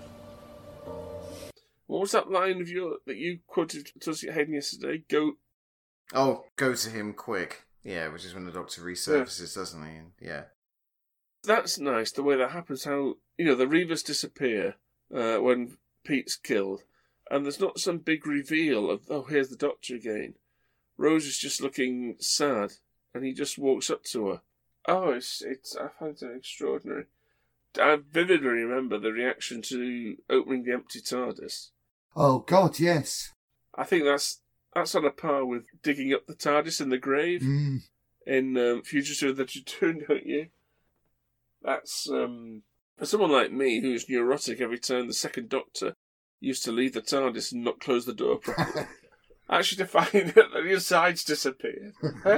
What was that line of your that you quoted to us at Hayden yesterday? Go. Oh, go to him quick. Yeah, which is when the Doctor resurfaces, yeah. doesn't he? And, yeah. That's nice, the way that happens, how, you know, the Reavers disappear uh, when Pete's killed, and there's not some big reveal of, oh, here's the Doctor again. Rose is just looking sad, and he just walks up to her. Oh, it's, it's I find it extraordinary. I vividly remember the reaction to opening the empty TARDIS. Oh, God, yes. I think that's that's on a par with digging up the TARDIS in the grave mm. in um, Fugitive of the Return, don't you? That's, um, for someone like me who's neurotic every time the second Doctor used to leave the TARDIS and not close the door properly. Actually to find that the sides disappeared.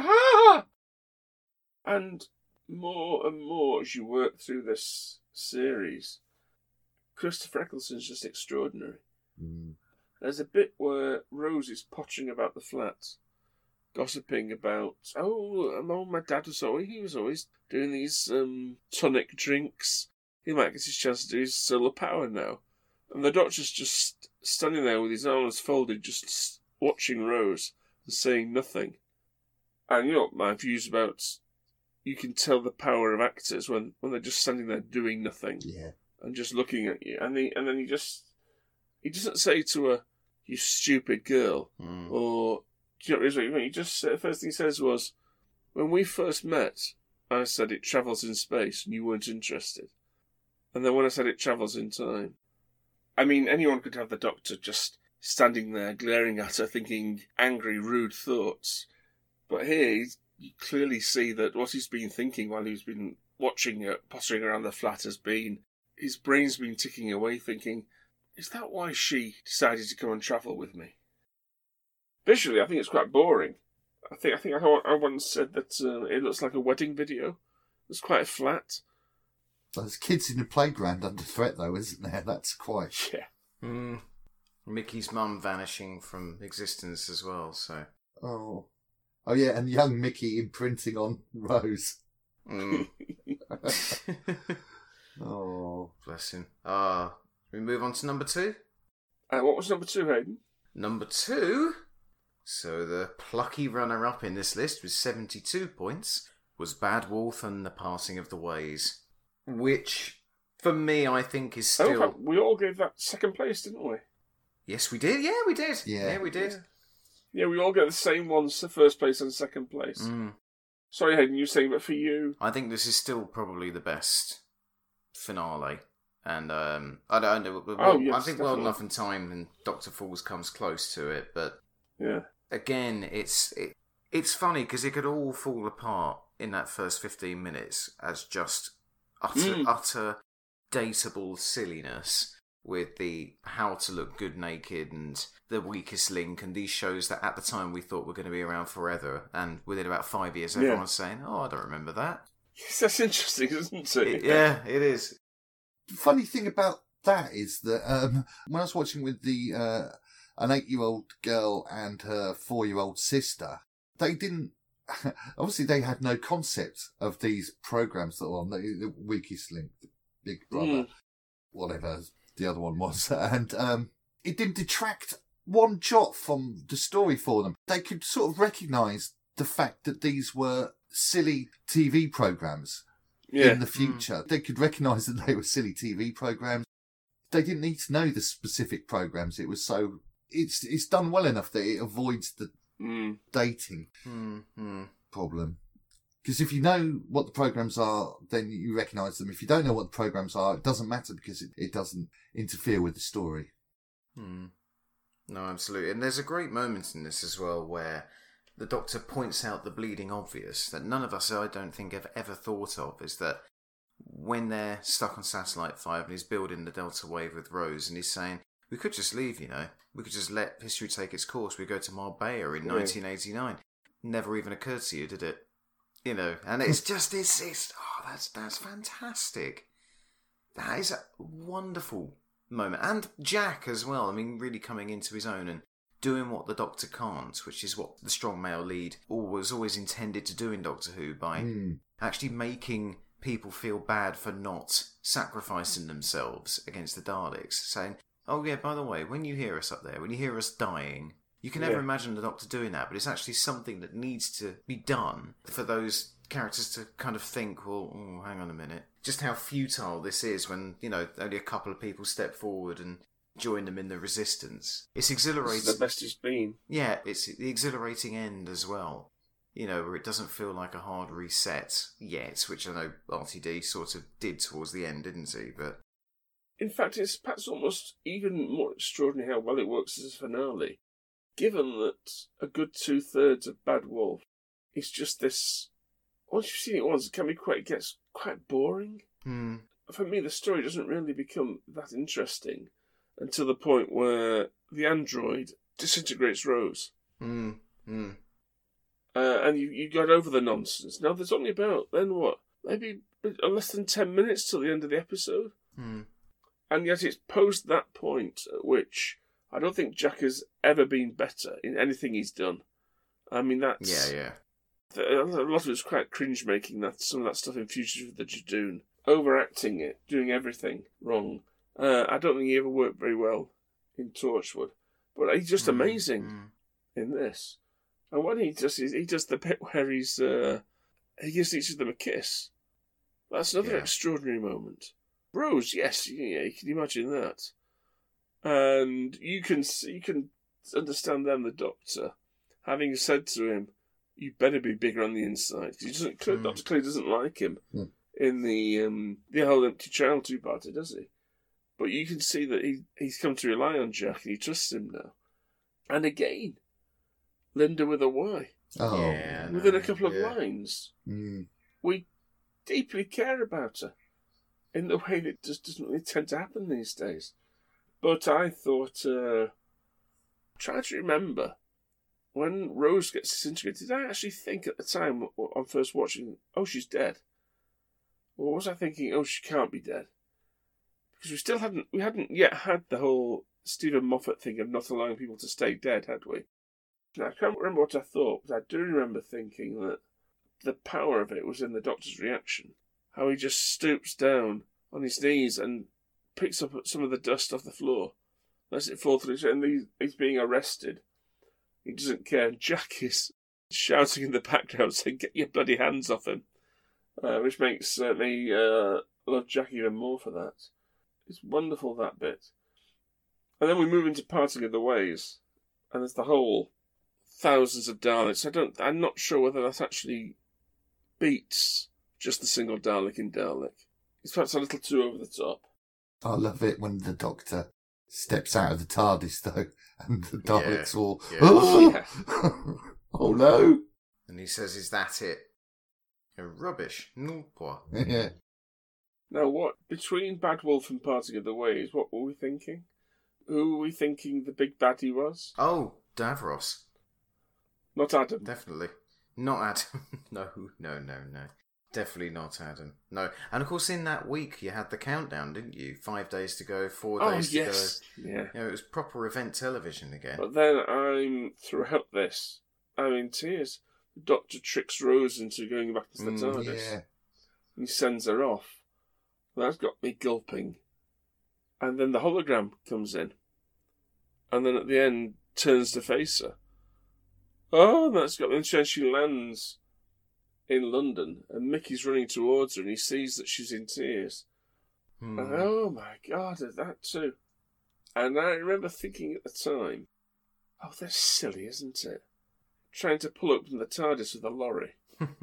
And more and more as you work through this series, Christopher Eccleston's just extraordinary. Mm. There's a bit where Rose is pottering about the flat, gossiping about, oh, oh my dad was always, he was always doing these um, tonic drinks. He might get his chance to do his solar power now. And the Doctor's just standing there with his arms folded, just watching Rose and saying nothing. And you know my views about, you can tell the power of actors when, when they're just standing there doing nothing. Yeah. And just looking at you. And, he, and then he just, he doesn't say to her, you stupid girl, mm. or, do you know what he mean? He just, the first thing he says was, when we first met, I said it travels in space and you weren't interested. And then when I said it travels in time. I mean, anyone could have the Doctor just standing there, glaring at her, thinking angry, rude thoughts. But here, he's, you clearly see that what he's been thinking while he's been watching her, pottering around the flat has been, his brain's been ticking away thinking, is that why she decided to come and travel with me? Visually, I think it's quite boring. I think I think I, I once said that uh, it looks like a wedding video. It's quite flat. There's kids in the playground under threat, though, isn't there? That's quite... Yeah. Mm. Mickey's mum vanishing from existence as well, so... Oh. Oh, yeah, and young Mickey imprinting on Rose. Mm. Oh, bless him. Uh, we move on to number two? Uh, what was number two, Hayden? Number two, so the plucky runner-up in this list with seventy-two points was Bad Wolf and the Passing of the Ways, which, for me, I think is Oh, still... we all gave that second place, didn't we? Yes, we did. Yeah, we did. Yeah, yeah we did. Yeah. yeah, we all get the same ones, the first place and second place. Mm. Sorry, Hayden, you were saying that for you... I think this is still probably the best finale. And um, I don't know. Well, Oh, yes, I think Well definitely. Enough in Time and Doctor Falls comes close to it, but Yeah. again, it's it, it's funny because it could all fall apart in that first fifteen minutes as just utter Mm. utter dateable silliness with the How to Look Good Naked and The Weakest Link and these shows that at the time we thought were going to be around forever, and within about five years, Yeah. everyone's saying, "Oh, I don't remember that." Yes, that's interesting, isn't it? It- yeah, it is. The funny thing about that is that um, when I was watching with the uh, an eight-year-old girl and her four-year-old sister, they didn't. Obviously, they had no concept of these programs that were on the, the Weakest Link, the Big Brother, Mm. whatever the other one was, and um, it didn't detract one jot from the story for them. They could sort of recognise the fact that these were silly T V programs. Yeah. In the future, they could recognise that they were silly T V programs. They didn't need to know the specific programs. It was so it's it's done well enough that it avoids the Mm. dating Mm-hmm. problem. Because if you know what the programs are, then you recognise them. If you don't know what the programs are, it doesn't matter because it, it doesn't interfere with the story. Hmm. No, absolutely. And there's a great moment in this as well where the Doctor points out the bleeding obvious that none of us, I don't think, have ever thought of, is that when they're stuck on Satellite five and he's building the Delta Wave with Rose and he's saying, we could just leave, you know. We could just let history take its course. We go to Marbella in Yeah. nineteen eighty-nine. Never even occurred to you, did it? You know, and it's just, it's, it's oh, that's, that's fantastic. That is a wonderful moment. And Jack as well, I mean, really coming into his own and doing what the Doctor can't, which is what the strong male lead was always intended to do in Doctor Who, by Mm. actually making people feel bad for not sacrificing themselves against the Daleks, saying, oh yeah, by the way, when you hear us up there, when you hear us dying, you can never Yeah. imagine the Doctor doing that, but it's actually something that needs to be done for those characters to kind of think, well, oh, hang on a minute, just how futile this is when, you know, only a couple of people step forward and join them in the resistance. It's This exhilarating. is the best it's been. Yeah, it's the exhilarating end as well. You know, where it doesn't feel like a hard reset yet, which I know R T D sort of did towards the end, didn't he? But In fact, it's perhaps almost even more extraordinary how well it works as a finale, given that a good two-thirds of Bad Wolf is just this... Once you've seen it once, it can be quite, it gets quite boring. Hmm. For me, the story doesn't really become that interesting until the point where the android disintegrates Rose. Hmm. Hmm. Uh, and you, you got over the nonsense. Now, there's only about, then what, maybe less than ten minutes till the end of the episode? Hmm. And yet it's post that point at which I don't think Jack has ever been better in anything he's done. I mean, that's... Yeah, yeah. A lot of it's quite cringe-making, that, some of that stuff in Futures with the Jadoon. Overacting it, doing everything wrong. Uh, I don't think he ever worked very well in Torchwood. But he's just Mm, amazing mm. in this. And when he does, he does the bit where he's uh, he gives each of them a kiss. That's another Yeah. extraordinary moment. Rose, yes, yeah, you can imagine that. And you can see, you can understand then the Doctor having said to him, "You better be bigger on the inside." He doesn't. Mm. Doctor clearly doesn't like him Mm. in the um, the whole empty child two-parter, does he? But you can see that he he's come to rely on Jack and he trusts him now. And again, Linda with a Y. Oh, Yeah, no, Within a couple of yeah. lines, Mm. we deeply care about her in the way that just doesn't really tend to happen these days. But I thought, uh, try to remember, when Rose gets disintegrated, did I actually think at the time, on first watching, oh, she's dead? Or was I thinking, oh, she can't be dead? Because we still hadn't, we hadn't yet had the whole Stephen Moffat thing of not allowing people to stay dead, had we? Now, I can't remember what I thought, but I do remember thinking that the power of it was in the Doctor's reaction. how he just stoops down on his knees and picks up some of the dust off the floor, lets it fall through, and he's, he's being arrested. He doesn't care. And Jack is shouting in the background saying, "Get your bloody hands off him," uh, which makes uh, me uh, love Jack even more for that. It's wonderful, that bit. And then we move into Parting of the Ways, and there's the whole thousands of Daleks. I don't, I'm not sure whether that actually beats just the single Dalek in Dalek. It's perhaps a little too over the top. I love it when the Doctor steps out of the TARDIS, though, and the Daleks Yeah, all, yeah. oh, oh no. And he says, "Is that it?" Oh, rubbish. No, poor. Yeah. Now, what, between Bad Wolf and Parting of the Ways, what were we thinking? Who were we thinking the big baddie was? Oh, Davros. Not Adam. Definitely. Not Adam. no, no, no, no. Definitely not Adam. No. And of course, in that week, you had the countdown, didn't you? Five days to go, four Oh, days yes. to go. Yeah. You know, it was proper event television again. But then I'm, throughout this, I'm in tears. The Doctor tricks Rose into going back to the Mm, TARDIS. yeah. He sends her off. That's got me gulping. And then the hologram comes in. And then at the end, turns to face her. Oh, that's got me. And she lands in London, and Mickey's running towards her, and he sees that she's in tears. Hmm. And oh my God, that too. And I remember thinking at the time, oh, that's silly, isn't it? Trying to pull up from the TARDIS with a lorry.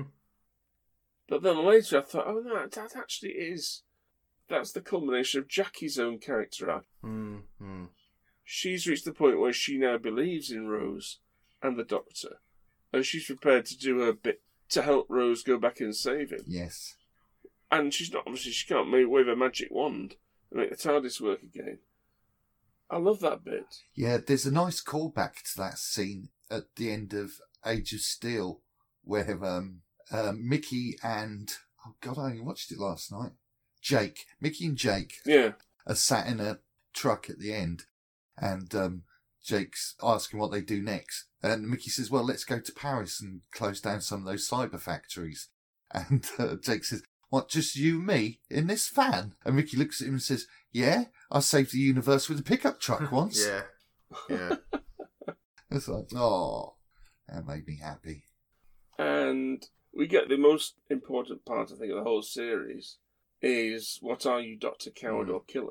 But then later I thought, oh, no, that actually is. That's the culmination of Jackie's own character arc. Mm, mm. She's reached the point where she now believes in Rose and the Doctor, and she's prepared to do her bit to help Rose go back and save him. Yes. And she's not, obviously, she can't ma- wave a magic wand and make the TARDIS work again. I love that bit. Yeah, there's a nice callback to that scene at the end of Age of Steel, where um, uh, Mickey and, oh God, I only watched it last night. Jake, Mickey and Jake Yeah. are sat in a truck at the end, and um, Jake's asking what they do next. And Mickey says, well, let's go to Paris and close down some of those cyber factories. And uh, Jake says, what, just you and me in this van? And Mickey looks at him and says, yeah, I saved the universe with a pickup truck once. Yeah, yeah. It's like, oh, that made me happy. And we get the most important part, I think, of the whole series is, what are you, Doctor Coward Mm. or Killer?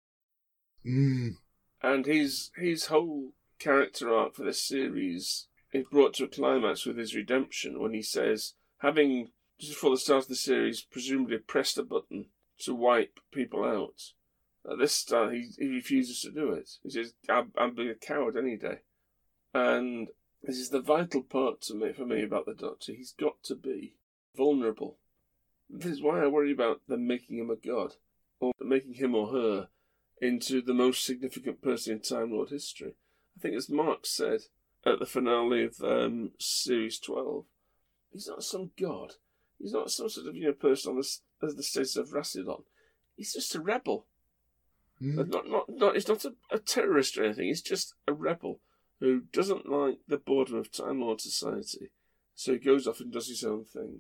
Mm. And his his whole character arc for this series is brought to a climax with his redemption when he says, having, just before the start of the series, presumably pressed a button to wipe people out, at this start he, he refuses to do it. He says, I'll, I'll be a coward any day. And this is the vital part to me, for me about the Doctor. He's got to be vulnerable. This is why I worry about them making him a god, or making him or her into the most significant person in Time Lord history. I think, as Mark said at the finale of um, Series twelve, he's not some god. He's not some sort of, you know, person on the, as the status of Rassilon. He's just a rebel. Mm. Not, not, not, he's not a, a terrorist or anything. He's just a rebel who doesn't like the boredom of Time Lord society. So he goes off and does his own thing.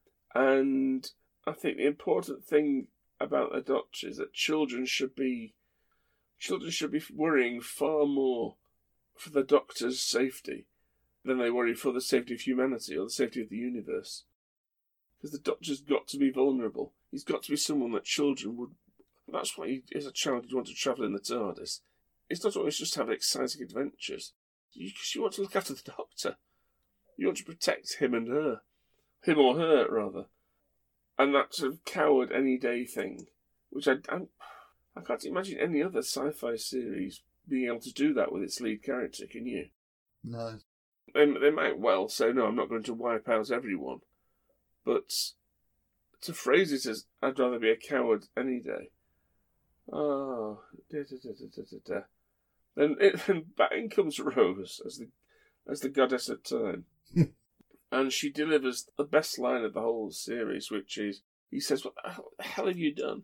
And I think the important thing about the Doctor is that children should be children should be worrying far more for the Doctor's safety than they worry for the safety of humanity or the safety of the universe. Because the Doctor's got to be vulnerable. He's got to be someone that children would... That's why, he, as a child, you want to travel in the TARDIS. It's not always just have exciting adventures. Because you want to look after the Doctor. You want to protect him and her. Him or her, rather. And that sort of coward any day thing, which I, I, I can't imagine any other sci-fi series being able to do that with its lead character, can you? No. They, they might well say, no, I'm not going to wipe out everyone. But to phrase it as, I'd rather be a coward any day. Oh, da da da da da da. Then, it, then back in comes Rose as the, as the goddess of time. And she delivers the best line of the whole series, which is, he says, what the hell have you done?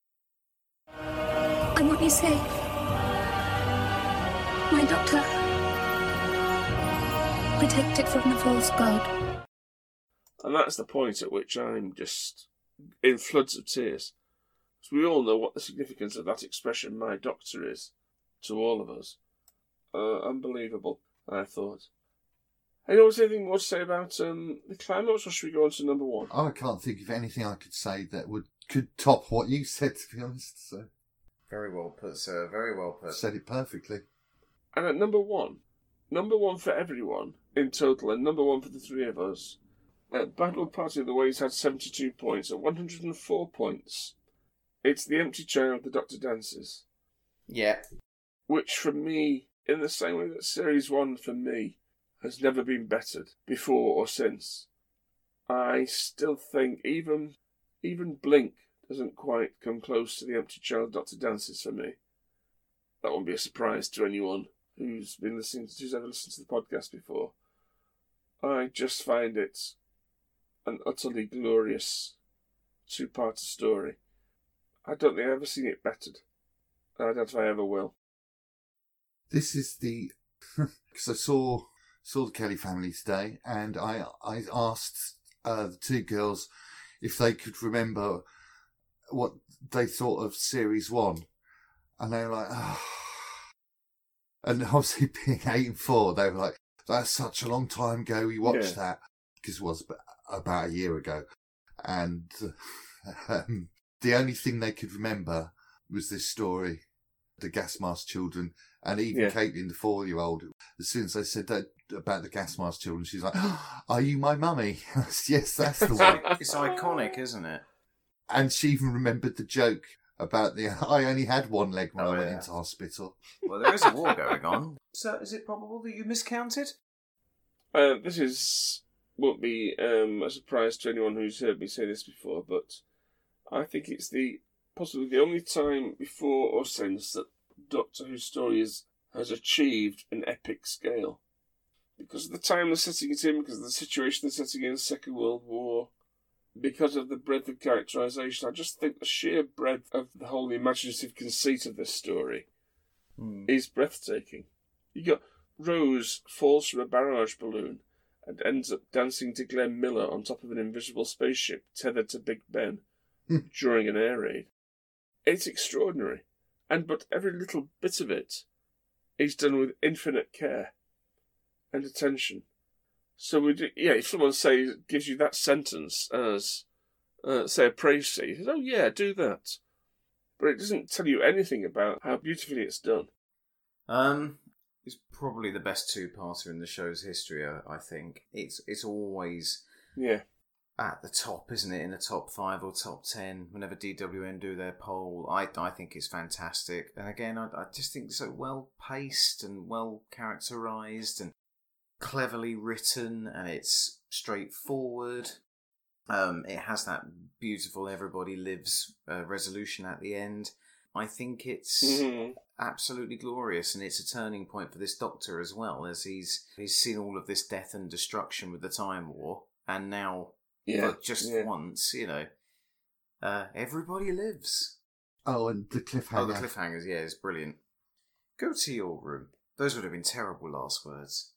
I want you safe. My Doctor. Protected from the false god. And that's the point at which I'm just in floods of tears. Because we all know what the significance of that expression, my doctor, is to all of us. Uh, unbelievable, I thought. Anyone has anything more to say about um, the climax, or should we go on to number one? I can't think of anything I could say that would could top what you said, to be honest. So very well put, sir. Very well put. Said it perfectly. And at number one, number one for everyone in total, and number one for the three of us, uh, Battle Party of the Ways had seventy-two points, at one hundred four points. It's The Empty Child, The Doctor Dances. Yeah. Which, for me, in the same way that Series one, for me, has never been bettered, before or since. I still think even even Blink doesn't quite come close to The Empty Child, Doctor Dances for me. That won't be a surprise to anyone who's been listening, who's ever listened to the podcast before. I just find it an utterly glorious two-part story. I don't think I've ever seen it bettered. I don't know if I ever will. This is the... Because I saw saw the Kelly family today, and I I asked uh, the two girls if they could remember what they thought of Series one. And they were like, oh. And obviously being eight and four, they were like, that's such a long time ago we watched Yeah. that. Because it was about a year ago. And um, the only thing they could remember was this story, the gas mask children. And even Yeah. Caitlin, the four-year-old, as soon as I said that about the gas mask children, she's like, oh, are you my mummy? Yes, that's the one. It's iconic, isn't it? And she even remembered the joke about the, I only had one leg when Oh, I went yeah. into hospital. Well, there is a war going on. So is it probable that you miscounted? Uh, this is won't be um, a surprise to anyone who's heard me say this before, but I think it's the possibly the only time before or since that Doctor Who story is, has achieved an epic scale. Because of the time they're setting it in, because of the situation they're setting in, Second World War, because of the breadth of characterisation, I just think the sheer breadth of the whole imaginative conceit of this story Mm. is breathtaking. You got Rose falls from a barrage balloon and ends up dancing to Glenn Miller on top of an invisible spaceship tethered to Big Ben during an air raid. It's extraordinary, and but every little bit of it is done with infinite care and attention. So we do, yeah, if someone says gives you that sentence as uh, say a praise sheet, you say, oh yeah, do that. But it doesn't tell you anything about how beautifully it's done. Um, it's probably the best two-parter in the show's history. I, I think it's it's always Yeah. at the top, isn't it? In the top five or top ten, whenever D W N do their poll, I I think it's fantastic. And again, I I just think so well paced and well characterized and cleverly written, and it's straightforward. Um, it has that beautiful "everybody lives" uh, resolution at the end. I think it's Mhm. absolutely glorious, and it's a turning point for this Doctor as well, as he's he's seen all of this death and destruction with the Time War, and now, Yeah, but just yeah. once, you know, uh, everybody lives. Oh, and the cliffhanger. Oh, the cliffhangers, yeah, it's brilliant. Go to your room. Those would have been terrible last words.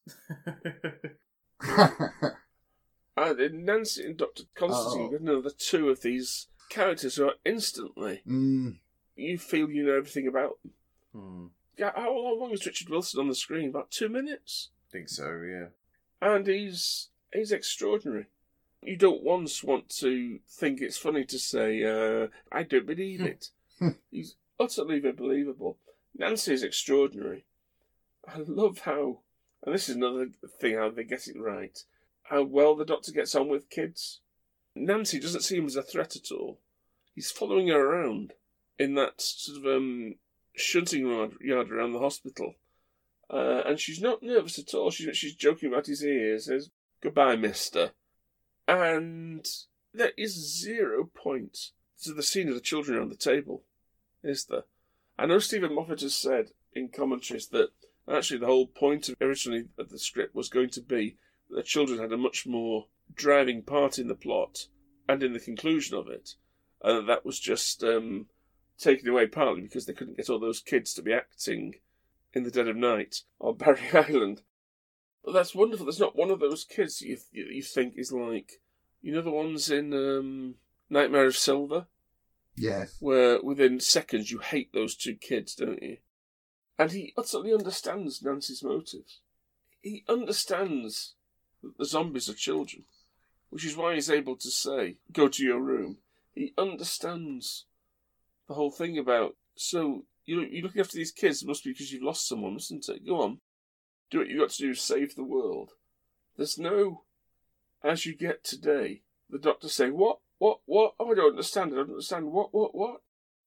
And in Nancy and Doctor Constantine, Oh. you know, the two of these characters who are instantly, Mm. you feel you know everything about them. Hmm. Yeah, how long was Richard Wilson on the screen? About two minutes. think so, yeah. And he's he's extraordinary. You don't once want to think it's funny to say, uh, I don't believe it. He's utterly unbelievable. Nancy is extraordinary. I love how, and this is another thing, how they get it right, how well the Doctor gets on with kids. Nancy doesn't see him as a threat at all. He's following her around in that sort of um, shunting yard, yard around the hospital. Uh, and she's not nervous at all. She's, she's joking about his ears, says, goodbye, mister. And there is zero point to the scene of the children around the table, is there? I know Stephen Moffat has said in commentaries that actually the whole point of, originally of the script was going to be that the children had a much more driving part in the plot and in the conclusion of it. And that was just um, taken away partly because they couldn't get all those kids to be acting in the dead of night on Barry Island. But that's wonderful. There's not one of those kids that you, you, you think is like, you know, the ones in um, Nightmare of Silver. Yeah. Where within seconds you hate those two kids, don't you? And he utterly understands Nancy's motives. He understands that the zombies are children, which is why he's able to say, go to your room. He understands the whole thing about, so you're, you're looking after these kids, it must be because you've lost someone, mustn't it? Go on. Do what you've got to do, save the world. There's no, as you get today, the doctor saying, what, what, what? Oh, I don't understand, I don't understand, what, what, what?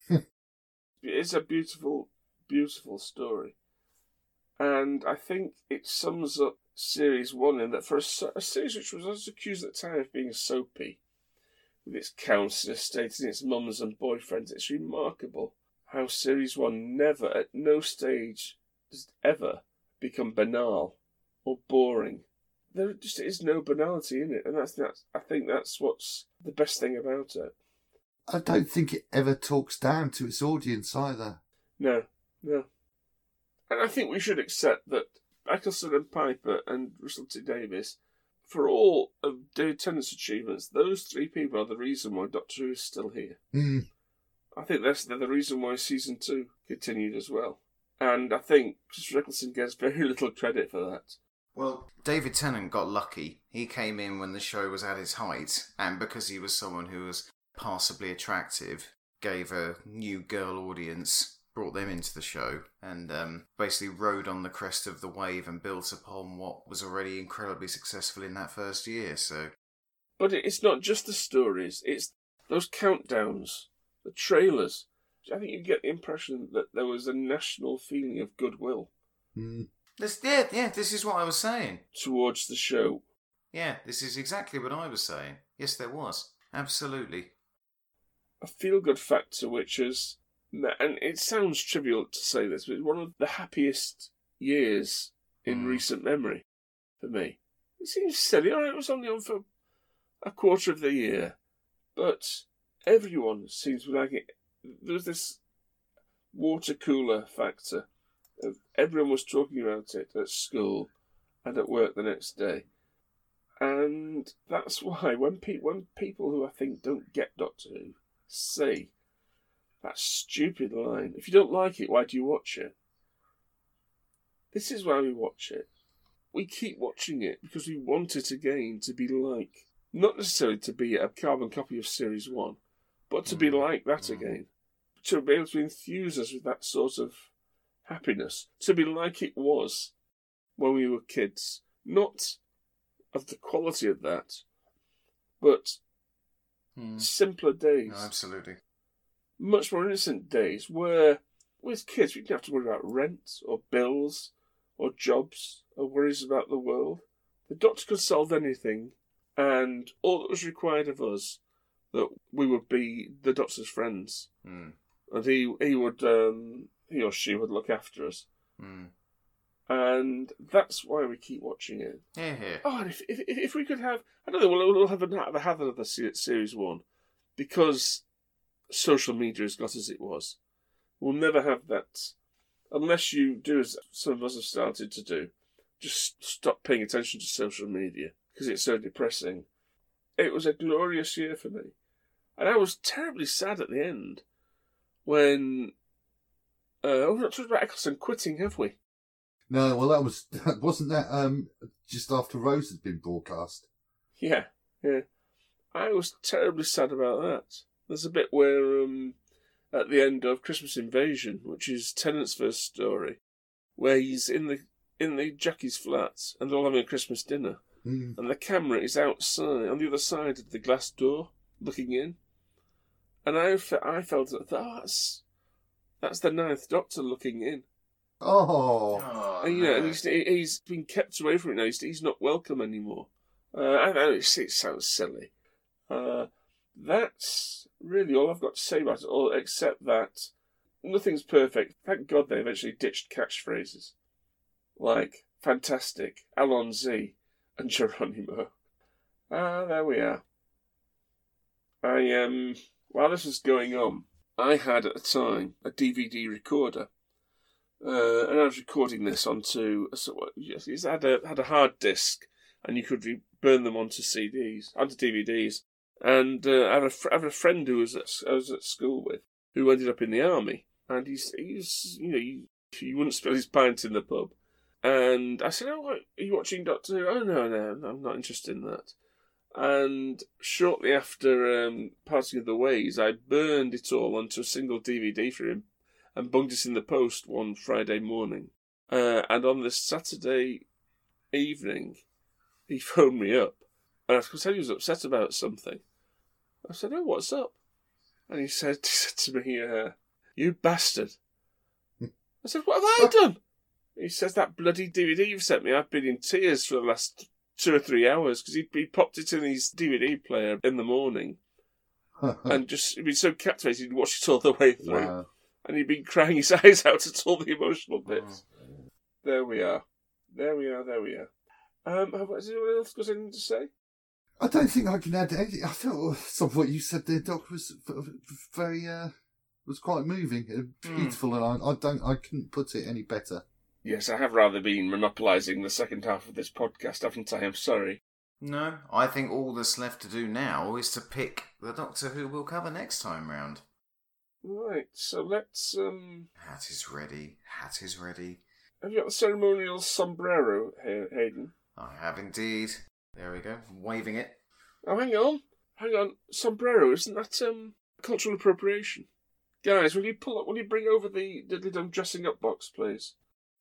It's a beautiful, beautiful story. And I think it sums up series one in that for a, a series which was, was accused at the time of being soapy, with its council estate and its mums and boyfriends, it's remarkable how series one never, at no stage, does ever become banal or boring. There just is no banality in it, and that's, that's I think that's what's the best thing about it. I don't think it ever talks down to its audience either. No, no. And I think we should accept that Eccleston and Piper and Russell T Davies, for all of David Tennant's achievements, those three people are the reason why Doctor Who is still here. Mm. I think that's they're the reason why season two continued as well. And I think Christopher Eccleston gets very little credit for that. Well, David Tennant got lucky. He came in when the show was at its height, and because he was someone who was passably attractive, gave a new girl audience, brought them into the show, and um, basically rode on the crest of the wave and built upon what was already incredibly successful in that first year. So, but it's not just the stories, it's those countdowns, the trailers. I think you get the impression that there was a national feeling of goodwill. Mm. This, yeah, yeah, this is what I was saying. Towards the show. Yeah, this is exactly what I was saying. Yes, there was. Absolutely. A feel-good factor which is, and it sounds trivial to say this, but it's one of the happiest years in mm. recent memory for me. It seems silly. All right, it was only on for a quarter of the year, but everyone seems to like it. There was this water cooler factor. Of everyone was talking about it at school and at work the next day. And that's why when, pe- when people who I think don't get Doctor Who say that stupid line, if you don't like it, why do you watch it? This is why we watch it. We keep watching it because we want it again to be like, not necessarily to be a carbon copy of Series one, but to be like that again. To be able to enthuse us with that sort of happiness. To be like it was when we were kids. Not of the quality of that, but hmm. simpler days. No, absolutely. Much more innocent days where, with kids, we didn't have to worry about rent or bills or jobs or worries about the world. The Doctor could solve anything, and all that was required of us, that we would be the Doctor's friends. Hmm. And he he would um, he or she would look after us. Hmm. And that's why we keep watching it. Yeah, yeah. Oh, and if, if if we could have, I don't know, we'll, we'll have a have another series one, because social media has got as it was. We'll never have that unless you do as some of us have started to do. Just stop paying attention to social media because it's so depressing. It was a glorious year for me, and I was terribly sad at the end when. Uh, oh, we're not talking about Eccleston quitting, have we? No, well, that was wasn't that um just after Rose had been broadcast. Yeah, yeah. I was terribly sad about that. There's a bit where um at the end of Christmas Invasion, which is Tennant's first story, where he's in the in the Jackie's flat and they're all having a Christmas dinner, mm. and the camera is outside on the other side of the glass door, looking in, and I fe- I felt that oh, that's that's the Ninth Doctor looking in. Oh, oh and, you know, and he's he's been kept away from it now. He's, he's not welcome anymore. Uh, I know it sounds silly. Uh, that's really all I've got to say about it all, except that nothing's perfect. Thank God they eventually ditched catchphrases like "fantastic," "Allons-y," and "Geronimo." Ah, there we are. I um, while this was going on, I had at the time a D V D recorder. Uh, and I was recording this onto a, yes, it had a had a hard disk, and you could re- burn them onto C Ds, onto D V Ds. And uh, I, have a fr- I have a friend who was at, I was at school with, who ended up in the army. And he's, he's you know, he, he wouldn't spill his pint in the pub. And I said, oh, are you watching Doctor Who? Oh, no, no, I'm not interested in that. And shortly after um, Parting of the Ways, I burned it all onto a single D V D for him and bunged it in the post one Friday morning. Uh, and on this Saturday evening, he phoned me up. And I could tell he was upset about something. I said, oh, what's up? And he said, he said to me, uh, you bastard. I said, what have I done? He says, that bloody D V D you've sent me, I've been in tears for the last two or three hours because he, he popped it in his D V D player in the morning and just he'd been so captivated he'd watched it all the way through. Wow. And he'd been crying his eyes out at all the emotional bits. Oh. There we are. There we are, there we are. Um, has anyone else got anything to say? I don't think I can add anything. I thought some of what you said there, Doc, was very, uh, was quite moving and beautiful, mm. and I, I don't, I couldn't put it any better. Yes, I have rather been monopolising the second half of this podcast, haven't I? I'm sorry. No, I think all that's left to do now is to pick the Doctor Who we'll cover next time round. Right, so let's, um... Hat is ready, hat is ready. Have you got the ceremonial sombrero here, Hayden? I have indeed. There we go, waving it. Oh, hang on, hang on. Sombrero, isn't that, um, cultural appropriation? Guys, will you pull up, will you bring over the Diddly Dum dressing up box, please?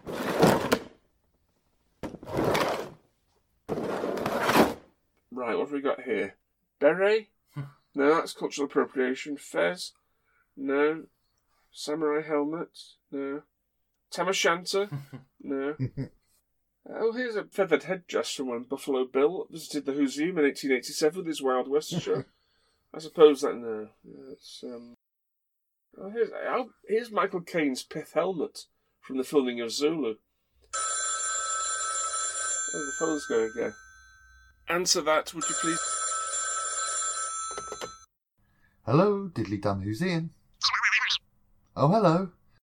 Right, what have we got here? Beret? No, that's cultural appropriation. Fez? No. Samurai helmet? No. Tam O'Shanter? No. Oh, here's a feathered headdress from when Buffalo Bill visited the Museum in eighteen eighty-seven with his Wild West show. I suppose that, no. It's, um... Oh, here's, oh, here's Michael Caine's pith helmet from the filming of Zulu. Oh, the phone's going again. Answer that, would you please? Hello, Diddly Dum, who's in? Oh, hello.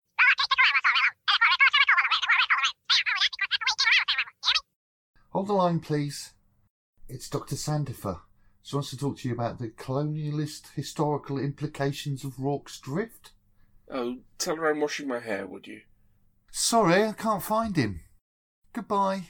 Hold the line, please. It's Doctor Sandifer. She wants to talk to you about the colonialist historical implications of Rorke's Drift. Oh, tell her I'm washing my hair, would you? Sorry, I can't find him. Goodbye.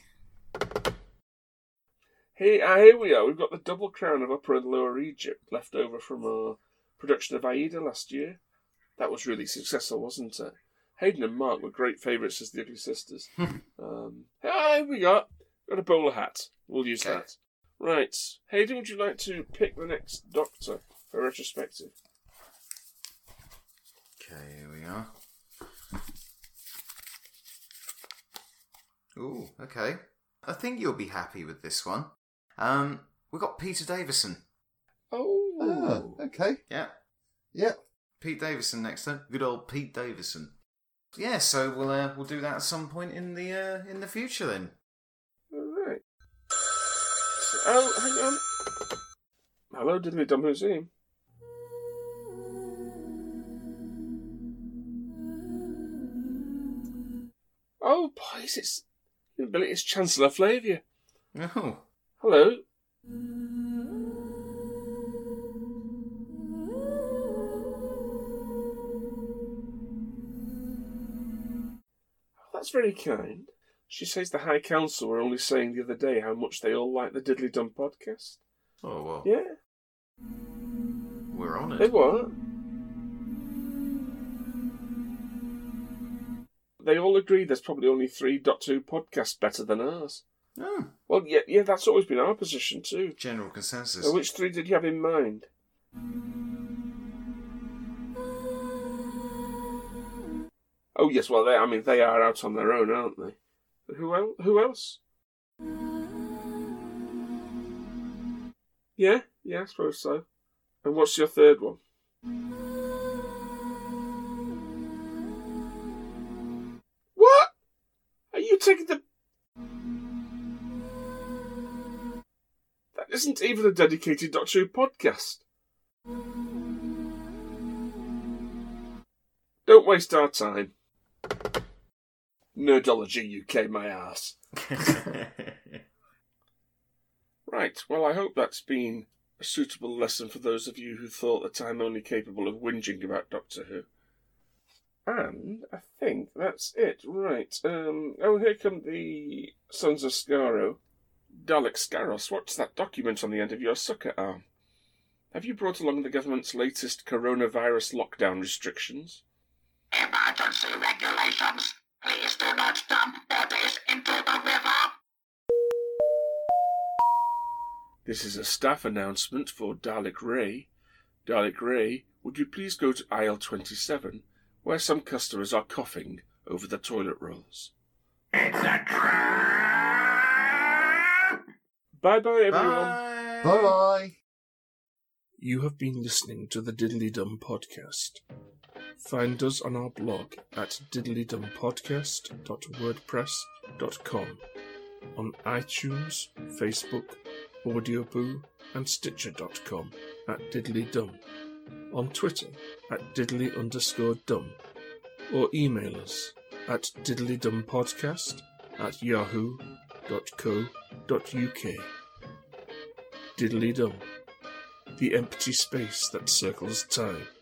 Here, ah, here we are. We've got the double crown of Upper and Lower Egypt left over from our production of Aida last year. That was really successful, wasn't it? Hayden and Mark were great favourites as the Ugly Sisters. um, ah, here we got. Got a bowler hat. We'll use okay. that. Right. Hayden, would you like to pick the next Doctor for retrospective? Okay, here we are. Ooh, okay. I think you'll be happy with this one. Um, we've got Peter Davison. Oh, ah, okay. Yeah. Yeah. Pete Davison next time. Good old Pete Davison. Yeah, so we'll uh, we'll do that at some point in the uh, in the future then. All right. Oh, hang on. Hello, Diddly Dum Museum. Oh, boys, it's it's Chancellor Flavia. Oh. Hello. That's very kind. She says the High Council were only saying the other day how much they all like the Diddly Dum podcast. Oh, well. Yeah. We're on it. They were. They all agree there's probably only three Doctor Who podcasts better than ours. Oh. Well, yeah, yeah, that's always been our position too. General consensus. So which three did you have in mind? Oh yes, well, they, I mean, they are out on their own, aren't they? Who else? Who else? Yeah, yeah, I suppose so. And what's your third one? What? Are you taking the... That isn't even a dedicated Doctor Who podcast. Don't waste our time. Nerdology U K, my arse. Right, well, I hope that's been a suitable lesson for those of you who thought that I'm only capable of whinging about Doctor Who. And I think that's it. Right. Um, oh, here come the Sons of Skaro. Dalek Scaros, what's that document on the end of your sucker arm? Have you brought along the government's latest coronavirus lockdown restrictions? Emergency regulations. Please do not dump bodies into the river. This is a staff announcement for Dalek Ray. Dalek Ray, would you please go to aisle twenty-seven, where some customers are coughing over the toilet rolls. It's a trap! Bye-bye, everyone. Bye. Bye-bye. You have been listening to the Diddly Dum Podcast. Find us on our blog at diddlydumpodcast dot wordpress dot com, on iTunes, Facebook, Audioboo, and Stitcher dot com at diddlydum, on Twitter at diddly underscore dum, or email us at diddlydumpodcast at yahoo dot co dot uk. Diddly Dum, the empty space that circles time.